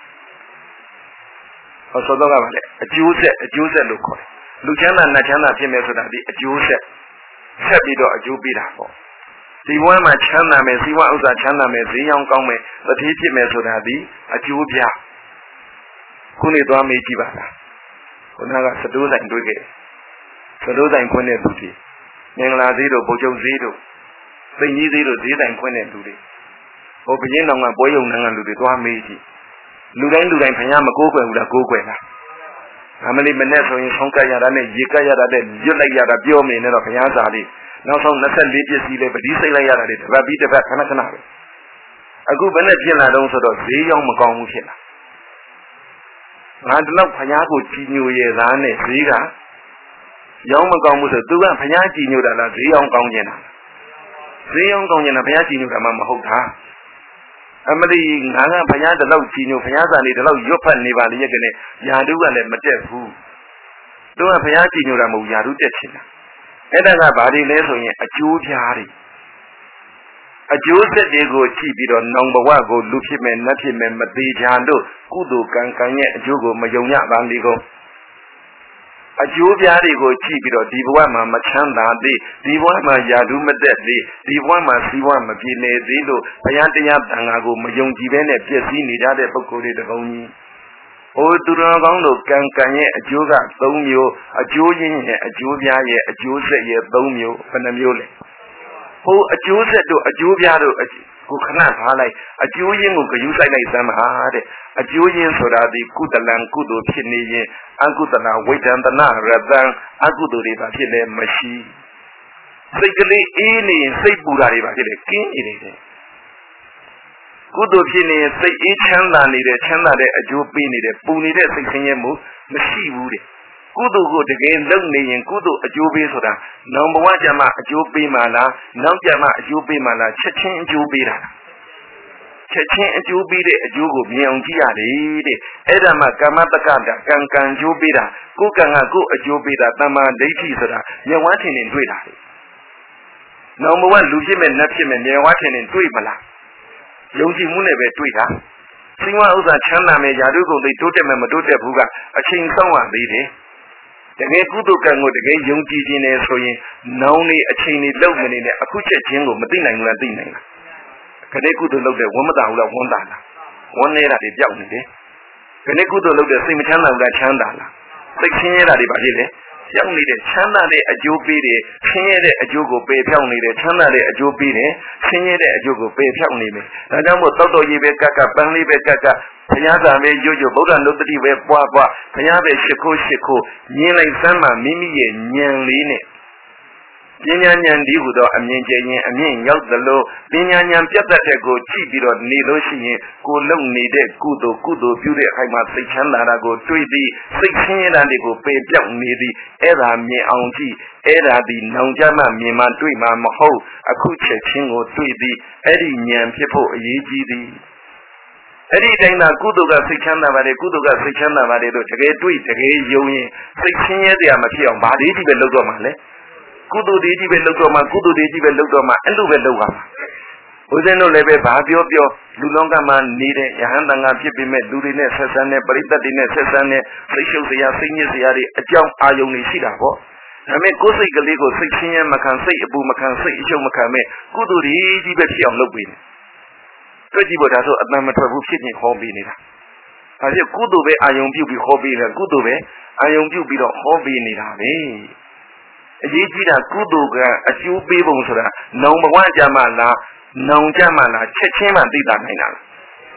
ဟောဆိုတော့ကပါလေအကျိုးဆက်အကျိုးဆက်လို့ခေါ်တယ်လူချမ်းသာနတ်ချမ်းသာဖြစ်မယ်ဆိုတာဒီအကျိုးဆက်ဆက်ပြီးတော့အကျိုးပေးတာပေါ့ဒီဘဝမှာချမ်းသာမယ်စီးပွားဥစ္စာချမ်းသာမယ်ဈေးရောကောင်းမယ်တတိဖြစ်မယ်ဆိုတာဒီအကျိုးပြခုနေသွားမေးကြည့်ပါလားခုနကစတိုးဆိုင်တွေ့ခဲ့စတိုးဆိုင်ဖွင့်တဲ့သူတွေမင်္ဂလာဈေးတို့ဗိုလ်ချုပ်ဈေးတို့သိင်ကြီးဈေးတို့ဈေးဆိုင်ဖွင့်တဲ့သူတွေဟိုဘရင်တော်ကပွဲရုံနန်းကလူတွေသွားမေးကြည့်လူတိုင်းလူတိုင်းဘုရားမကိုးကွယ်ဘူးလားကိုးကွယ်လားအမလီမနဲ့ဆိုရင်ဆောင်းကပ်ရတာနဲ့ရေကပ်ရတာနဲ့ရွတ်လိုက်ရတာပြောနေတော့ဘုရားစာလေးနောက်ဆုံး၂၄ပစ္စည်းလေးပတိစိတ်လိုက်ရတာတွေတစ်ပတ်ပြီးတစ်ပတ်ခဏခဏပဲအခုဘယ်နဲ့ဖြစ်လာတော့ဆိုတော့ဈေးရောက်မကောင်းဘူးဖြစ်လာငါတို့ဘုရားကိုကြည်ညိုရသားနဲ့ဈေးကရောက်မကောင်းဘူးဆိုသူကဘုရားကြည်ညိုတာလားဈေးရောက်ကောင်းနေတာဈေးရောက်ကောင်းနေတာဘုရားကြည်ညိုတာမှမဟုတ်တာအမလီငါကဘုရားတလောက်ကြည်ညိုဘုရားစာလေးတလောက်ရွတ်ဖတ်နေပါလေရဲ့ကနေယာတုကလည်းမတက်ဘူးသူကဘုရားကြည်ညိုတာမဟုတ်ယာတုတက်ချင်တာအဲ့ဒါကဘာတွေလဲဆိုရင်အကျိုးပြားတွေအကျိုးဆက်တွေကိုကြည့်ပြီးတော့နောင်ဘဝကိုလူဖြစ်မယ်နတ်ဖြစ်မယ်မသေးချာလို့ကုသိုလ်ကံကံရဲ့အကျိုးကိုမယုံရပါလေကုန်အကျိုးပြားတွေကိုကြည့်ပြီးတော့ဒီဘဝမှာမချမ်းသာသေးဒီဘဝမှာယာတုမတက်သေးဒီဘဝမှာစီးပွားမပြေနေသေးလို့ဘုရားတရားတန်ခါကိုမယုံကြည်ဘဲနဲ့ပြည့်စည်နေကြတဲ့ပုဂ္ဂိုလ်တွေတကုံကြီးဟိုသူတော်ကောင်းတို့ကံကံရဲ့အကျိုးက၃မျိုးအကျိုးရင်းရဲ့အကျိုးပြားရဲ့အကျိုးဆက်ရဲ့၃မျိုးဘယ်နှမျိုးလဲဟိုအကျိုးဆက်တို့အကျိုးပြားတို့ကိုခဏထားလိုက်အကျိုးရင်းကိုဂရုစိုက်လိုက်စမ်းပါတဲ့အကျိုးရင်းဆိုတာဒီကုသလံကုသိုလ်ဖြစ်နေရင်အကုသလဝိဒန္တနာရတံအကုသိုလ်တွေပါဖြစ်လဲမရှိစိတ်ကလေးအေးနေရင်စိတ်ပူတာတွေပါဖြစ်လဲကင်းနေတယ်ကုသိုလ်ဖြစ်နေစိတ်အေးချမ်းသာနေတဲ့ချမ်းသာတဲ့အကျိုးပေးနေတဲ့ပူနေတဲ့စိတ်ဆင်းရဲမှုမရှိဘူးတဲ့ကုသိုလ်ကိုတကယ်လုပ်နေရင်ကုသိုလ်အကျိုးပေးဆိုတာနောင်ဘဝကြမှာအကျိုးပေးမှလားနောက်ကြမှာအကျိုးပေးမှလားချက်ချင်းအကျိုးပေးတာချက်ချင်းအကျိုးပေးတဲ့အကျိုးကိုမြင်အောင်ကြည့်ရတယ်တဲ့အဲ့ဒါမှကာမတက္ကတာကံကံအကျိုးပေးတာကိုယ်ကံကကိုယ်အကျိုးပေးတာတမ္မာဒိဋ္ဌိဆိုတာမျက်ဝါးထင်ထင်တွေ့တာလေနောင်ဘဝလူဖြစ်မဲ့နတ်ဖြစ်မဲ့မျက်ဝါးထင်ထင်တွေ့မလားယုံကြည်မှုနဲ့ပဲတွေ့တာစိတ်ဝဥစ္စာချမ်းသာမယ်ယာတုကုန်သိတိုးတက်မယ်မတိုးတက်ဘူးကအချိန်ဆောင်ရသေးတယ်တကယ်ကုသိုလ်ကံကိုတကယ်ယုံကြည်ခြင်းနဲ့ဆိုရင်နောင်နေအချိန်နေလောက်မနေနဲ့အခုချက်ချင်းကိုမသိနိုင်ဘူးလားသိနိုင်လားခဏကုသိုလ်လုပ်တဲ့ဝမ်းမသာဘူးလားဝမ်းသာလားဝမ်းနေတာတွေပြောက်နေတယ်ခဏကုသိုလ်လုပ်တဲ့စိတ်မချမ်းသာဘူးလားချမ်းသာလားစိတ်ဆင်းရဲတာတွေပါဖြစ်လေပြောင်းနေတဲ့ချမ်းသာတဲ့အကျိုးပေးတယ်ဆင်းရဲတဲ့အကျိုးကိုပယ်ပြောင်းနေတယ်ချမ်းသာတဲ့အကျိုးပေးတယ်ဆင်းရဲတဲ့အကျိုးကိုပယ်ပြောင်းနေမယ်ဒါကြောင့်မို့တောက်တော်ကြီးပဲကက်ကပန်းလေးပဲကက်ကဘုရားသာပဲရွရွဗုဒ္ဓနုတ္တိပဲပွားပွားဘုရားပဲရှိခိုးရှိခိုးမြင်လိုက်စမ်းမှမိမိရဲ့ဉာဏ်လေးနဲ့ပညာဉာဏ်ဒီဟုသောအမြင်ကျရင်အမြင့်ရောက်သလိုပညာဉာဏ်ပြတ်တဲ့ကိုကြည့်ပြီးတော့နေလို့ရှိရင်ကိုလုံနေတဲ့ကုသိုလ်ကုသိုလ်ပြုတဲ့အခိုက်မှာစိတ်ချမ်းသာတာကိုတွေ့ပြီးစိတ်ဆင်းရဲတာတွေကိုပယ်ပြောက်နေသည်အဲ့ဒါမြင်အောင်ကြည့်အဲ့ဒါဒီနောင်ကြမှမြင်မှတွေ့မှမဟုတ်အခုချက်ချင်းကိုတွေ့ပြီးအဲ့ဒီဉာဏ်ဖြစ်ဖို့အရေးကြီးသည်အဲ့ဒီတိုင်းသာကုသိုလ်ကစိတ်ချမ်းသာပါတယ်ကုသိုလ်ကစိတ်ချမ်းသာပါတယ်လို့တကယ်တွေ့တကယ်ယုံရင်စိတ်ဆင်းရဲတရားမဖြစ်အောင်ဗာဒီဒီပဲလုပ်တော့မှလေကုသိုလ်တွေကြီးပဲလုပ်တော့မှကုသိုလ်တွေကြီးပဲလုပ်တော့မှအဲ့လိုပဲလုပ်ပါမှာဦးဇင်းတို့လည်းပဲဘာပြောပြောလူလောကမှာနေတဲ့ယဟန်တန်ခါဖြစ်ပေမဲ့လူတွေနဲ့ဆက်ဆံတဲ့ပရိသတ်တွေနဲ့ဆက်ဆံတဲ့စိတ်ရှုပ်စရာစိတ်ညစ်စရာတွေအကြောင်းအာယုန်တွေရှိတာပေါ့ဒါပေမဲ့ကိုယ်စိတ်ကလေးကိုစိတ်ချင်းရမခံစိတ်အပူမခံစိတ်အရှုပ်မခံမဲ့ကုသိုလ်တွေကြီးပဲဖြစ်အောင်လုပ်ပေးတယ်တွေ့ကြည့်ဖို့ဒါဆိုအတန်မထွက်ဘူးဖြစ်ချင်းဟောပေးနေတာဒါဖြစ်ကုသိုလ်ပဲအာယုန်ပြုပြီးဟောပေးတယ်ကုသိုလ်ပဲအာယုန်ပြုပြီးတော့ဟောပေးနေတာပဲအရေးကြီးတာကုသိုလ်ကအကျိုးပေးပုံဆိုတာနောင်ဘဝကြမှာလားနောင်ကြမှာလားချက်ချင်းမှသိတာနိုင်တာလား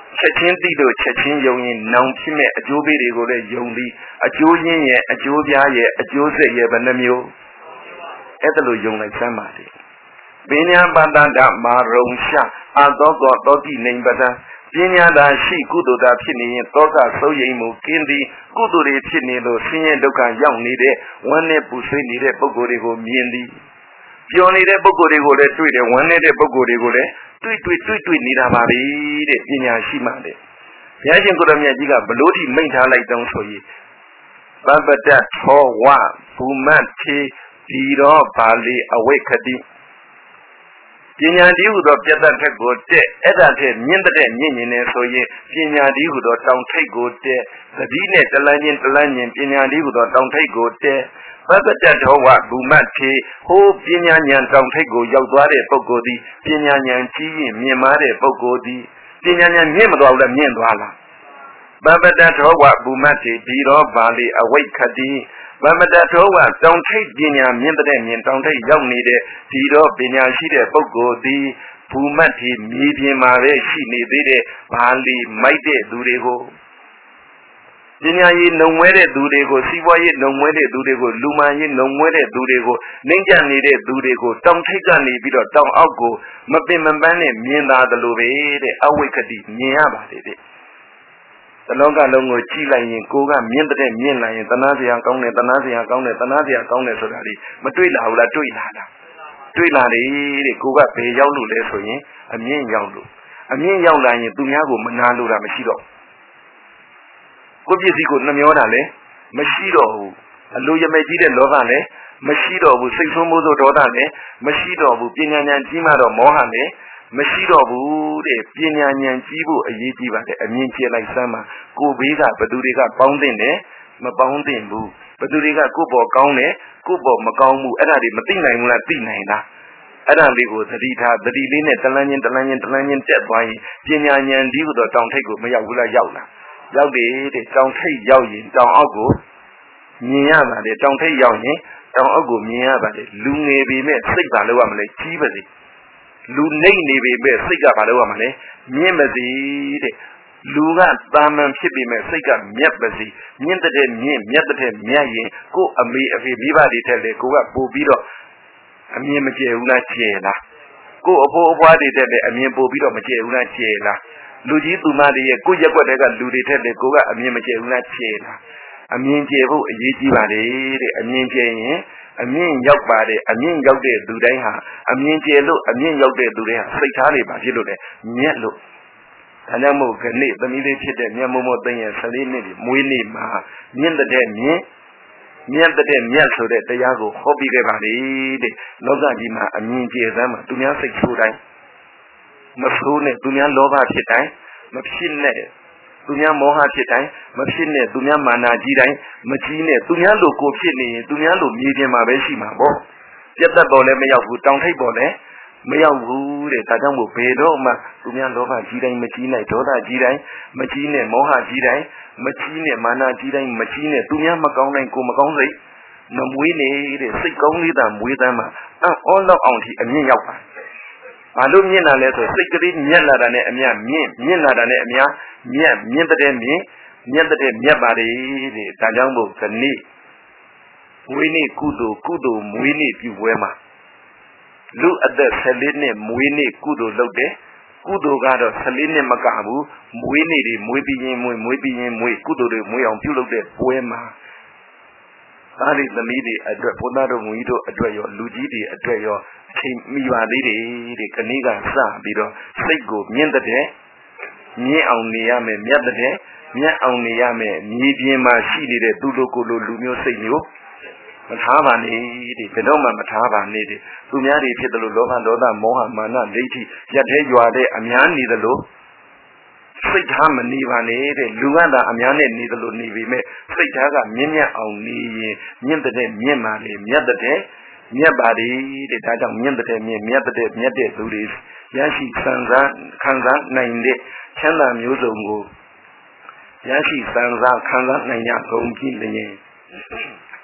ချက်ချင်းသိလို့ချက်ချင်းယုံရင်နောင်ဖြစ်မဲ့အကျိုးပေးတွေကိုလည်းယုံပြီးအကျိုးရင်းရဲ့အကျိုးပြားရဲ့အကျိုးဆက်ရဲ့ဘယ်နှမျိုးအဲ့ဒါလို့ယုံလိုက်စမ်းပါလေပညာပတ္တဒမာရုံရှာအသောကောတောတိနေပဒံပညာသာရှိကုသိုလ်သာဖြစ်နေရင်တောကစိုးရိမ်မှုကင်းသည်ကုသိုလ်တွေဖြစ်နေလို့ဆင်းရဲဒုက္ခရောက်နေတဲ့ဝမ်းနဲ့ပူဆွေးနေတဲ့ပုဂ္ဂိုလ်တွေကိုမြင်သည်ပျော်နေတဲ့ပုဂ္ဂိုလ်တွေကိုလည်းတွေ့တယ်ဝမ်းနေတဲ့ပုဂ္ဂိုလ်တွေကိုလည်းတွေ့တွေ့တွေ့တွေ့နေတာပါပဲတဲ့ပညာရှိမှတဲ့ဘုရားရှင်ကိုရမြတ်ကြီးကဘလို့ထိမိန့်ထားလိုက်တောင်းဆိုရင်ပပတ္တထောဝဘူမတ်ထေဒီရောပါဠိအဝိခတိပညာတည်းဟူသောပြတ်သက်ထက်ကိုတက်အဲ့ဒါထက်မြင့်တဲ့မြင့်မြင့်နေဆိုရင်ပညာတည်းဟူသောတောင်ထိပ်ကိုတက်သတိနဲ့တလန်းချင်းတလန်းချင်းပညာတည်းဟူသောတောင်ထိပ်ကိုတက်ပပတ္တထောဝဘူမတ်ထေဟိုပညာဉာဏ်တောင်ထိပ်ကိုရောက်သွားတဲ့ပုဂ္ဂိုလ်သည်ပညာဉာဏ်ကြီးရင်မြင့်မားတဲ့ပုဂ္ဂိုလ်သည်ပညာဉာဏ်မြင့်မသွားဘူးလားမြင့်သွားလားပပတ္တထောဝဘူမတ်ထေဒီရောပါဠိအဝိခတိဗမတထောကတောင်ထိပ်ပညာမြင့်တဲ့မြင်တောင်ထိပ်ရောက်နေတဲ့ဒီတော့ပညာရှိတဲ့ပုဂ္ဂိုလ်သည်ဘူမတ်ဒီမြေပြင်မှာပဲရှိနေသေးတဲ့ဘာလီမိုက်တဲ့သူတွေကိုပညာရေးနှုံမွဲတဲ့သူတွေကိုစီးပွားရေးနှုံမွဲတဲ့သူတွေကိုလူမှန်ရေးနှုံမွဲတဲ့သူတွေကိုနှိမ့်ကျနေတဲ့သူတွေကိုတောင်ထိပ်ကနေပြီးတော့တောင်အောက်ကိုမပင်မပန်းနဲ့မြင်သာသလိုပဲတဲ့အဝိကတိမြင်ရပါတယ်တဲ့တလောကလုံးကိုကြည့်လိုက်ရင်ကိုကမြင့်တဲ့မြင့်လာရင်တနာစရာကောင်းတယ်တနာစရာကောင်းတယ်တနာစရာကောင်းတယ်ဆိုတာဒီမတွေ့လာဘူးလားတွေ့လာတာတွေ့လာတယ်တဲ့ကိုကဘယ်ရောက်လို့လဲဆိုရင်အမြင့်ရောက်လို့အမြင့်ရောက်လာရင်သူများကိုမနာလို့တာမရှိတော့ကိုပစ္စည်းကိုနှမျောတာလည်းမရှိတော့ဘူးအလိုရမဲ့ကြီးတဲ့လောဘလည်းမရှိတော့ဘူးစိတ်ဆိုးမိုးဆိုးဒေါသလည်းမရှိတော့ဘူးပညာဉာဏ်ကြီးမှတော့မောဟလည်းမရှိတော့ဘူးတဲ့ပညာဉာဏ်ကြီးဖို့အရေးကြီးပါတယ်အမြင်ကျလိုက်စမ်းပါကိုဘေးကဘသူတွေကပေါင်းတင်တယ်မပေါင်းတင်ဘူးဘသူတွေကကိုယ့်ပေါ်ကောင်းတယ်ကိုယ့်ပေါ်မကောင်းဘူးအဲ့ဒါတွေမသိနိုင်ဘူးလားသိနိုင်လားအဲ့ဒါလေးကိုသတိထားသတိလေးနဲ့တလန်းချင်းတလန်းချင်းတလန်းချင်းတက်သွားရင်ပညာဉာဏ်ကြီးဟူသောတောင်ထိပ်ကိုမရောက်ဘူးလားရောက်လားရောက်တယ်တဲ့တောင်ထိပ်ရောက်ရင်တောင်အောက်ကိုမြင်ရပါတယ်တောင်ထိပ်ရောက်ရင်တောင်အောက်ကိုမြင်ရပါတယ်လူငယ်ပေမဲ့စိတ်ပါလို့ရမလဲကြီးပါစေလူနေနေပေမဲ့စိတ်ကဘာလို့ရမလဲမြင့်ပါစေတဲ့လူကတာမန်ဖြစ်ပေမဲ့စိတ်ကမြတ်ပါစေမြင့်တဲ့မြင့်မြတ်တဲ့မြတ်ရင်ကို့အမေအဖေမိဘတွေထက်လေကိုကပို့ပြီးတော့အမြင်မကျဲဘူးလားကျဲလားကို့အဖိုးအဖွားတွေထက်လေအမြင်ပို့ပြီးတော့မကျဲဘူးလားကျဲလားလူကြီးသူမတွေရဲ့ကိုယ့်ရက်ွက်တွေကလူတွေထက်လေကိုကအမြင်မကျဲဘူးလားကျဲလားအမြင်ကျဲဖို့အရေးကြီးပါလေတဲ့အမြင်ကျဲရင်အမြင့်ရောက်ပါတယ်အမြင့်ရောက်တဲ့သူတိုင်းဟာအမြင့်ကျယ်လို့အမြင့်ရောက်တဲ့သူတွေဟာစိတ်ထားတွေပါဖြစ်လို့လေမြက်လို့ဒါကြောင့်မို့ခဏသမီးလေးဖြစ်တဲ့မြတ်မို့မို့သိရင်ဆယ်လေးနှစ်မွေးနေ့မှာမြင့်တဲ့မြင့်မြတ်တဲ့မြတ်ဆိုတဲ့တရားကိုဟောပြီးခဲ့ပါလေတဲ့လောကကြီးမှာအမြင့်ကျယ်စမ်းမှာသူများစိတ်ဆိုးတိုင်းမဆိုးနဲ့သူများလောဘဖြစ်တိုင်းမဖြစ်နဲ့သူများမောဟဖြစ်တိုင်းမဖြစ်နဲ့သူများမာနကြီးတိုင်းမကြီးနဲ့သူများလိုကိုဖြစ်နေရင်သူများလိုမြေပြင်မှာပဲရှိမှာပေါ့ပြတ်သက်ပေါ်လည်းမရောက်ဘူးတောင်ထိပ်ပေါ်လည်းမရောက်ဘူးတဲ့ဒါကြောင့်မို့ဘယ်တော့မှသူများလောဘကြီးတိုင်းမကြီးနဲ့ဒေါသကြီးတိုင်းမကြီးနဲ့မောဟကြီးတိုင်းမကြီးနဲ့မာနကြီးတိုင်းမကြီးနဲ့သူများမကောင်းတိုင်းကိုမကောင်းစိတ်မမွေးနေတဲ့စိတ်ကောင်းလေးသာမွေးသမ်းမှာအော်လောက်အောင်ထိအမြင့်ရောက်ပါဘာလို့မြင့်လာလဲဆိုစိတ်ကလေးမြက်လာတာနဲ့အမြတ်မြင့်မြင့်လာတာနဲ့အမြတ်မြက်မြင့်တဲ့မြင့်မြက်တဲ့မြက်ပါလေတဲ့ဒါကြောင့်မို့ခဏိမွေးနေ့ကုသိုလ်ကုသိုလ်မွေးနေ့ပြုပွဲမှာလူအသက်ဆယ်လေးနှစ်မွေးနေ့ကုသိုလ်လုပ်တယ်ကုသိုလ်ကတော့ဆယ်လေးနှစ်မကဘူးမွေးနေ့တွေမွေးပြီးရင်မွေးမွေးပြီးရင်မွေးကုသိုလ်တွေမွေးအောင်ပြုလုပ်တဲ့ပွဲမှာသားလေးသမီးတွေအတွက်ဘုရားတော်မူကြီးတို့အတွက်ရောလူကြီးတွေအတွက်ရောချိန်မိပါသေးတယ်တဲ့ခဏိကစပြီးတော့စိတ်ကိုမြင့်တဲ့မြင့်အောင်နေရမယ်မြတ်တဲ့မြတ်အောင်နေရမယ်မြေပြင်မှာရှိနေတဲ့သူတို့ကိုယ်လိုလူမျိုးစိတ်မျိုးမထားပါနဲ့တဲ့ဘယ်တော့မှမထားပါနဲ့တဲ့သူများတွေဖြစ်တယ်လို့လောဘဒေါသမောဟမာနဒိဋ္ဌိရက်သေးရွာတဲ့အများနေတယ်လို့စိတ်ထားမနေပါနဲ့တဲ့လူကသာအများနဲ့နေတယ်လို့နေပြီမဲ့စိတ်ထားကမြင့်မြတ်အောင်နေရင်မြင့်တဲ့မြင့်ပါလေမြတ်တဲ့မြတ်ပါလေတဲ့ဒါကြောင့်မြင့်တဲ့မြင့်မြတ်တဲ့မြတ်တဲ့သူတွေရရှိခံစားခံစားနိုင်တဲ့ချမ်းသာမျိုးစုံကိုရရှိခံစားခံစားနိုင်ကြကုန်ပြီလျင်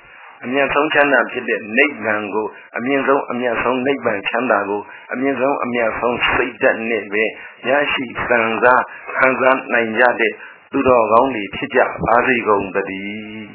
အမြတ်ဆုံးချမ်းသာဖြစ်တဲ့နိဗ္ဗာန်ကိုအမြင့်ဆုံးအမြတ်ဆုံးနိဗ္ဗာန်ချမ်းသာကိုအမြင့်ဆုံးအမြတ်ဆုံးစိတ်ဓာတ်နဲ့ပဲရရှိစံစားခံစားနိုင်ကြတဲ့သူတော်ကောင်းတွေဖြစ်ကြပါစေကုန်သတည်း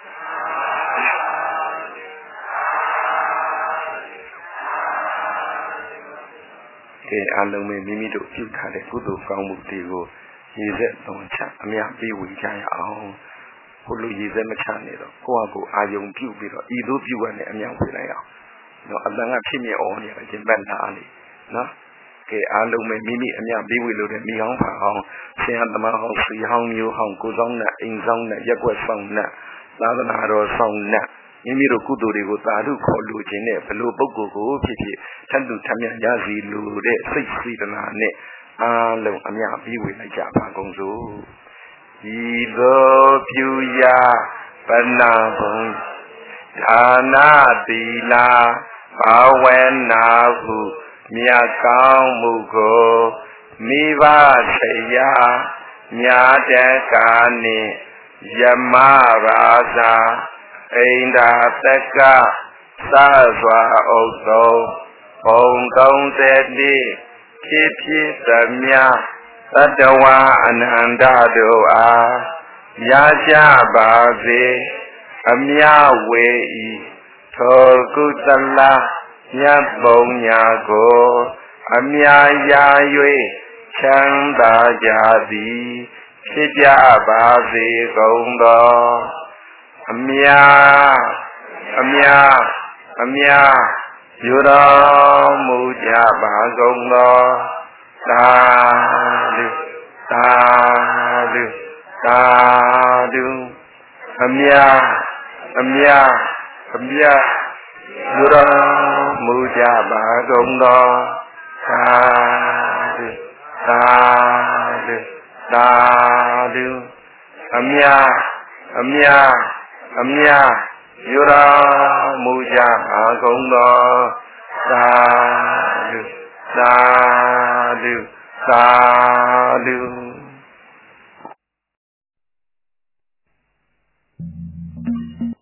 ကဲအလုံးမိမိတို့ပြုထားတဲ့ကုသိုလ်ကောင်းမှုတွေကိုရည်စက်သွန်ချအမြတ်ပေးဝေကြရအောင်ဘုလိုရည်စက်မချနေတော့ကိုယ့်အကိုအာယုံပြုပြီးတော့ဤသို့ပြုရတဲ့အမြတ်ဝေလိုက်အောင်နော်အတန်ကဖြစ်မြအောင်နေတယ်ကျင်ပတ်နာလေနော်ကဲအားလုံးပဲမိမိအမြတ်ပေးဝေလို့တဲ့မိဟောင်းဖာဟောင်းဆင်ရသမားဟောင်းစီဟောင်းမျိုးဟောင်းကိုဆောင်နဲ့အိမ်ဆောင်နဲ့ရက်ွက်ဆောင်နဲ့သာသနာတော်ဆောင်နဲ့မိမိတို့ကုသိုလ်တွေကိုသာဓုခေါ်လို့ခြင်းနဲ့ဘလို့ပုဂ္ဂိုလ်ကိုဖြစ်ဖြစ်ထပ်တူထမြရစီလို့တဲ့စိတ်စေတနာနဲ့အားလုံးအမြတ်ပေးဝေလိုက်ကြပါကုန်စို့ဤသို့ပြုရာပနာဘုံဒါနာတိလာဘာဝနာဟုမြတ်ကောင်းမှုကိုမိဘဆရာညာတဲ့ကာနှင့်ယမရာဇာအိန္ဒာတက္ကသစွာဥဒ္ဓုံဘုံသုံးဆယ်လေးဖြစ်ဖြစ်သမျှသတ္တဝါအနန္တတို့အားရကြပါစေအမြဝေဤထိုကုသလမြတ်ပုံညာကိုအမြရာ၍ချမ်းသာကြသည်ဖြစ်ကြပါစေကုန်သောအမြအမြအမြယူတော်မူကြပါကုန်သောသာဓုသာဓုသာဓုအမြအမြအမြယူတော်မူကြပါကုန်သောသာဓုသာဓုသာဓုအမြအမြအမြယူတော်မူကြပါကုန်သောသာဓုသာဓုသာဓု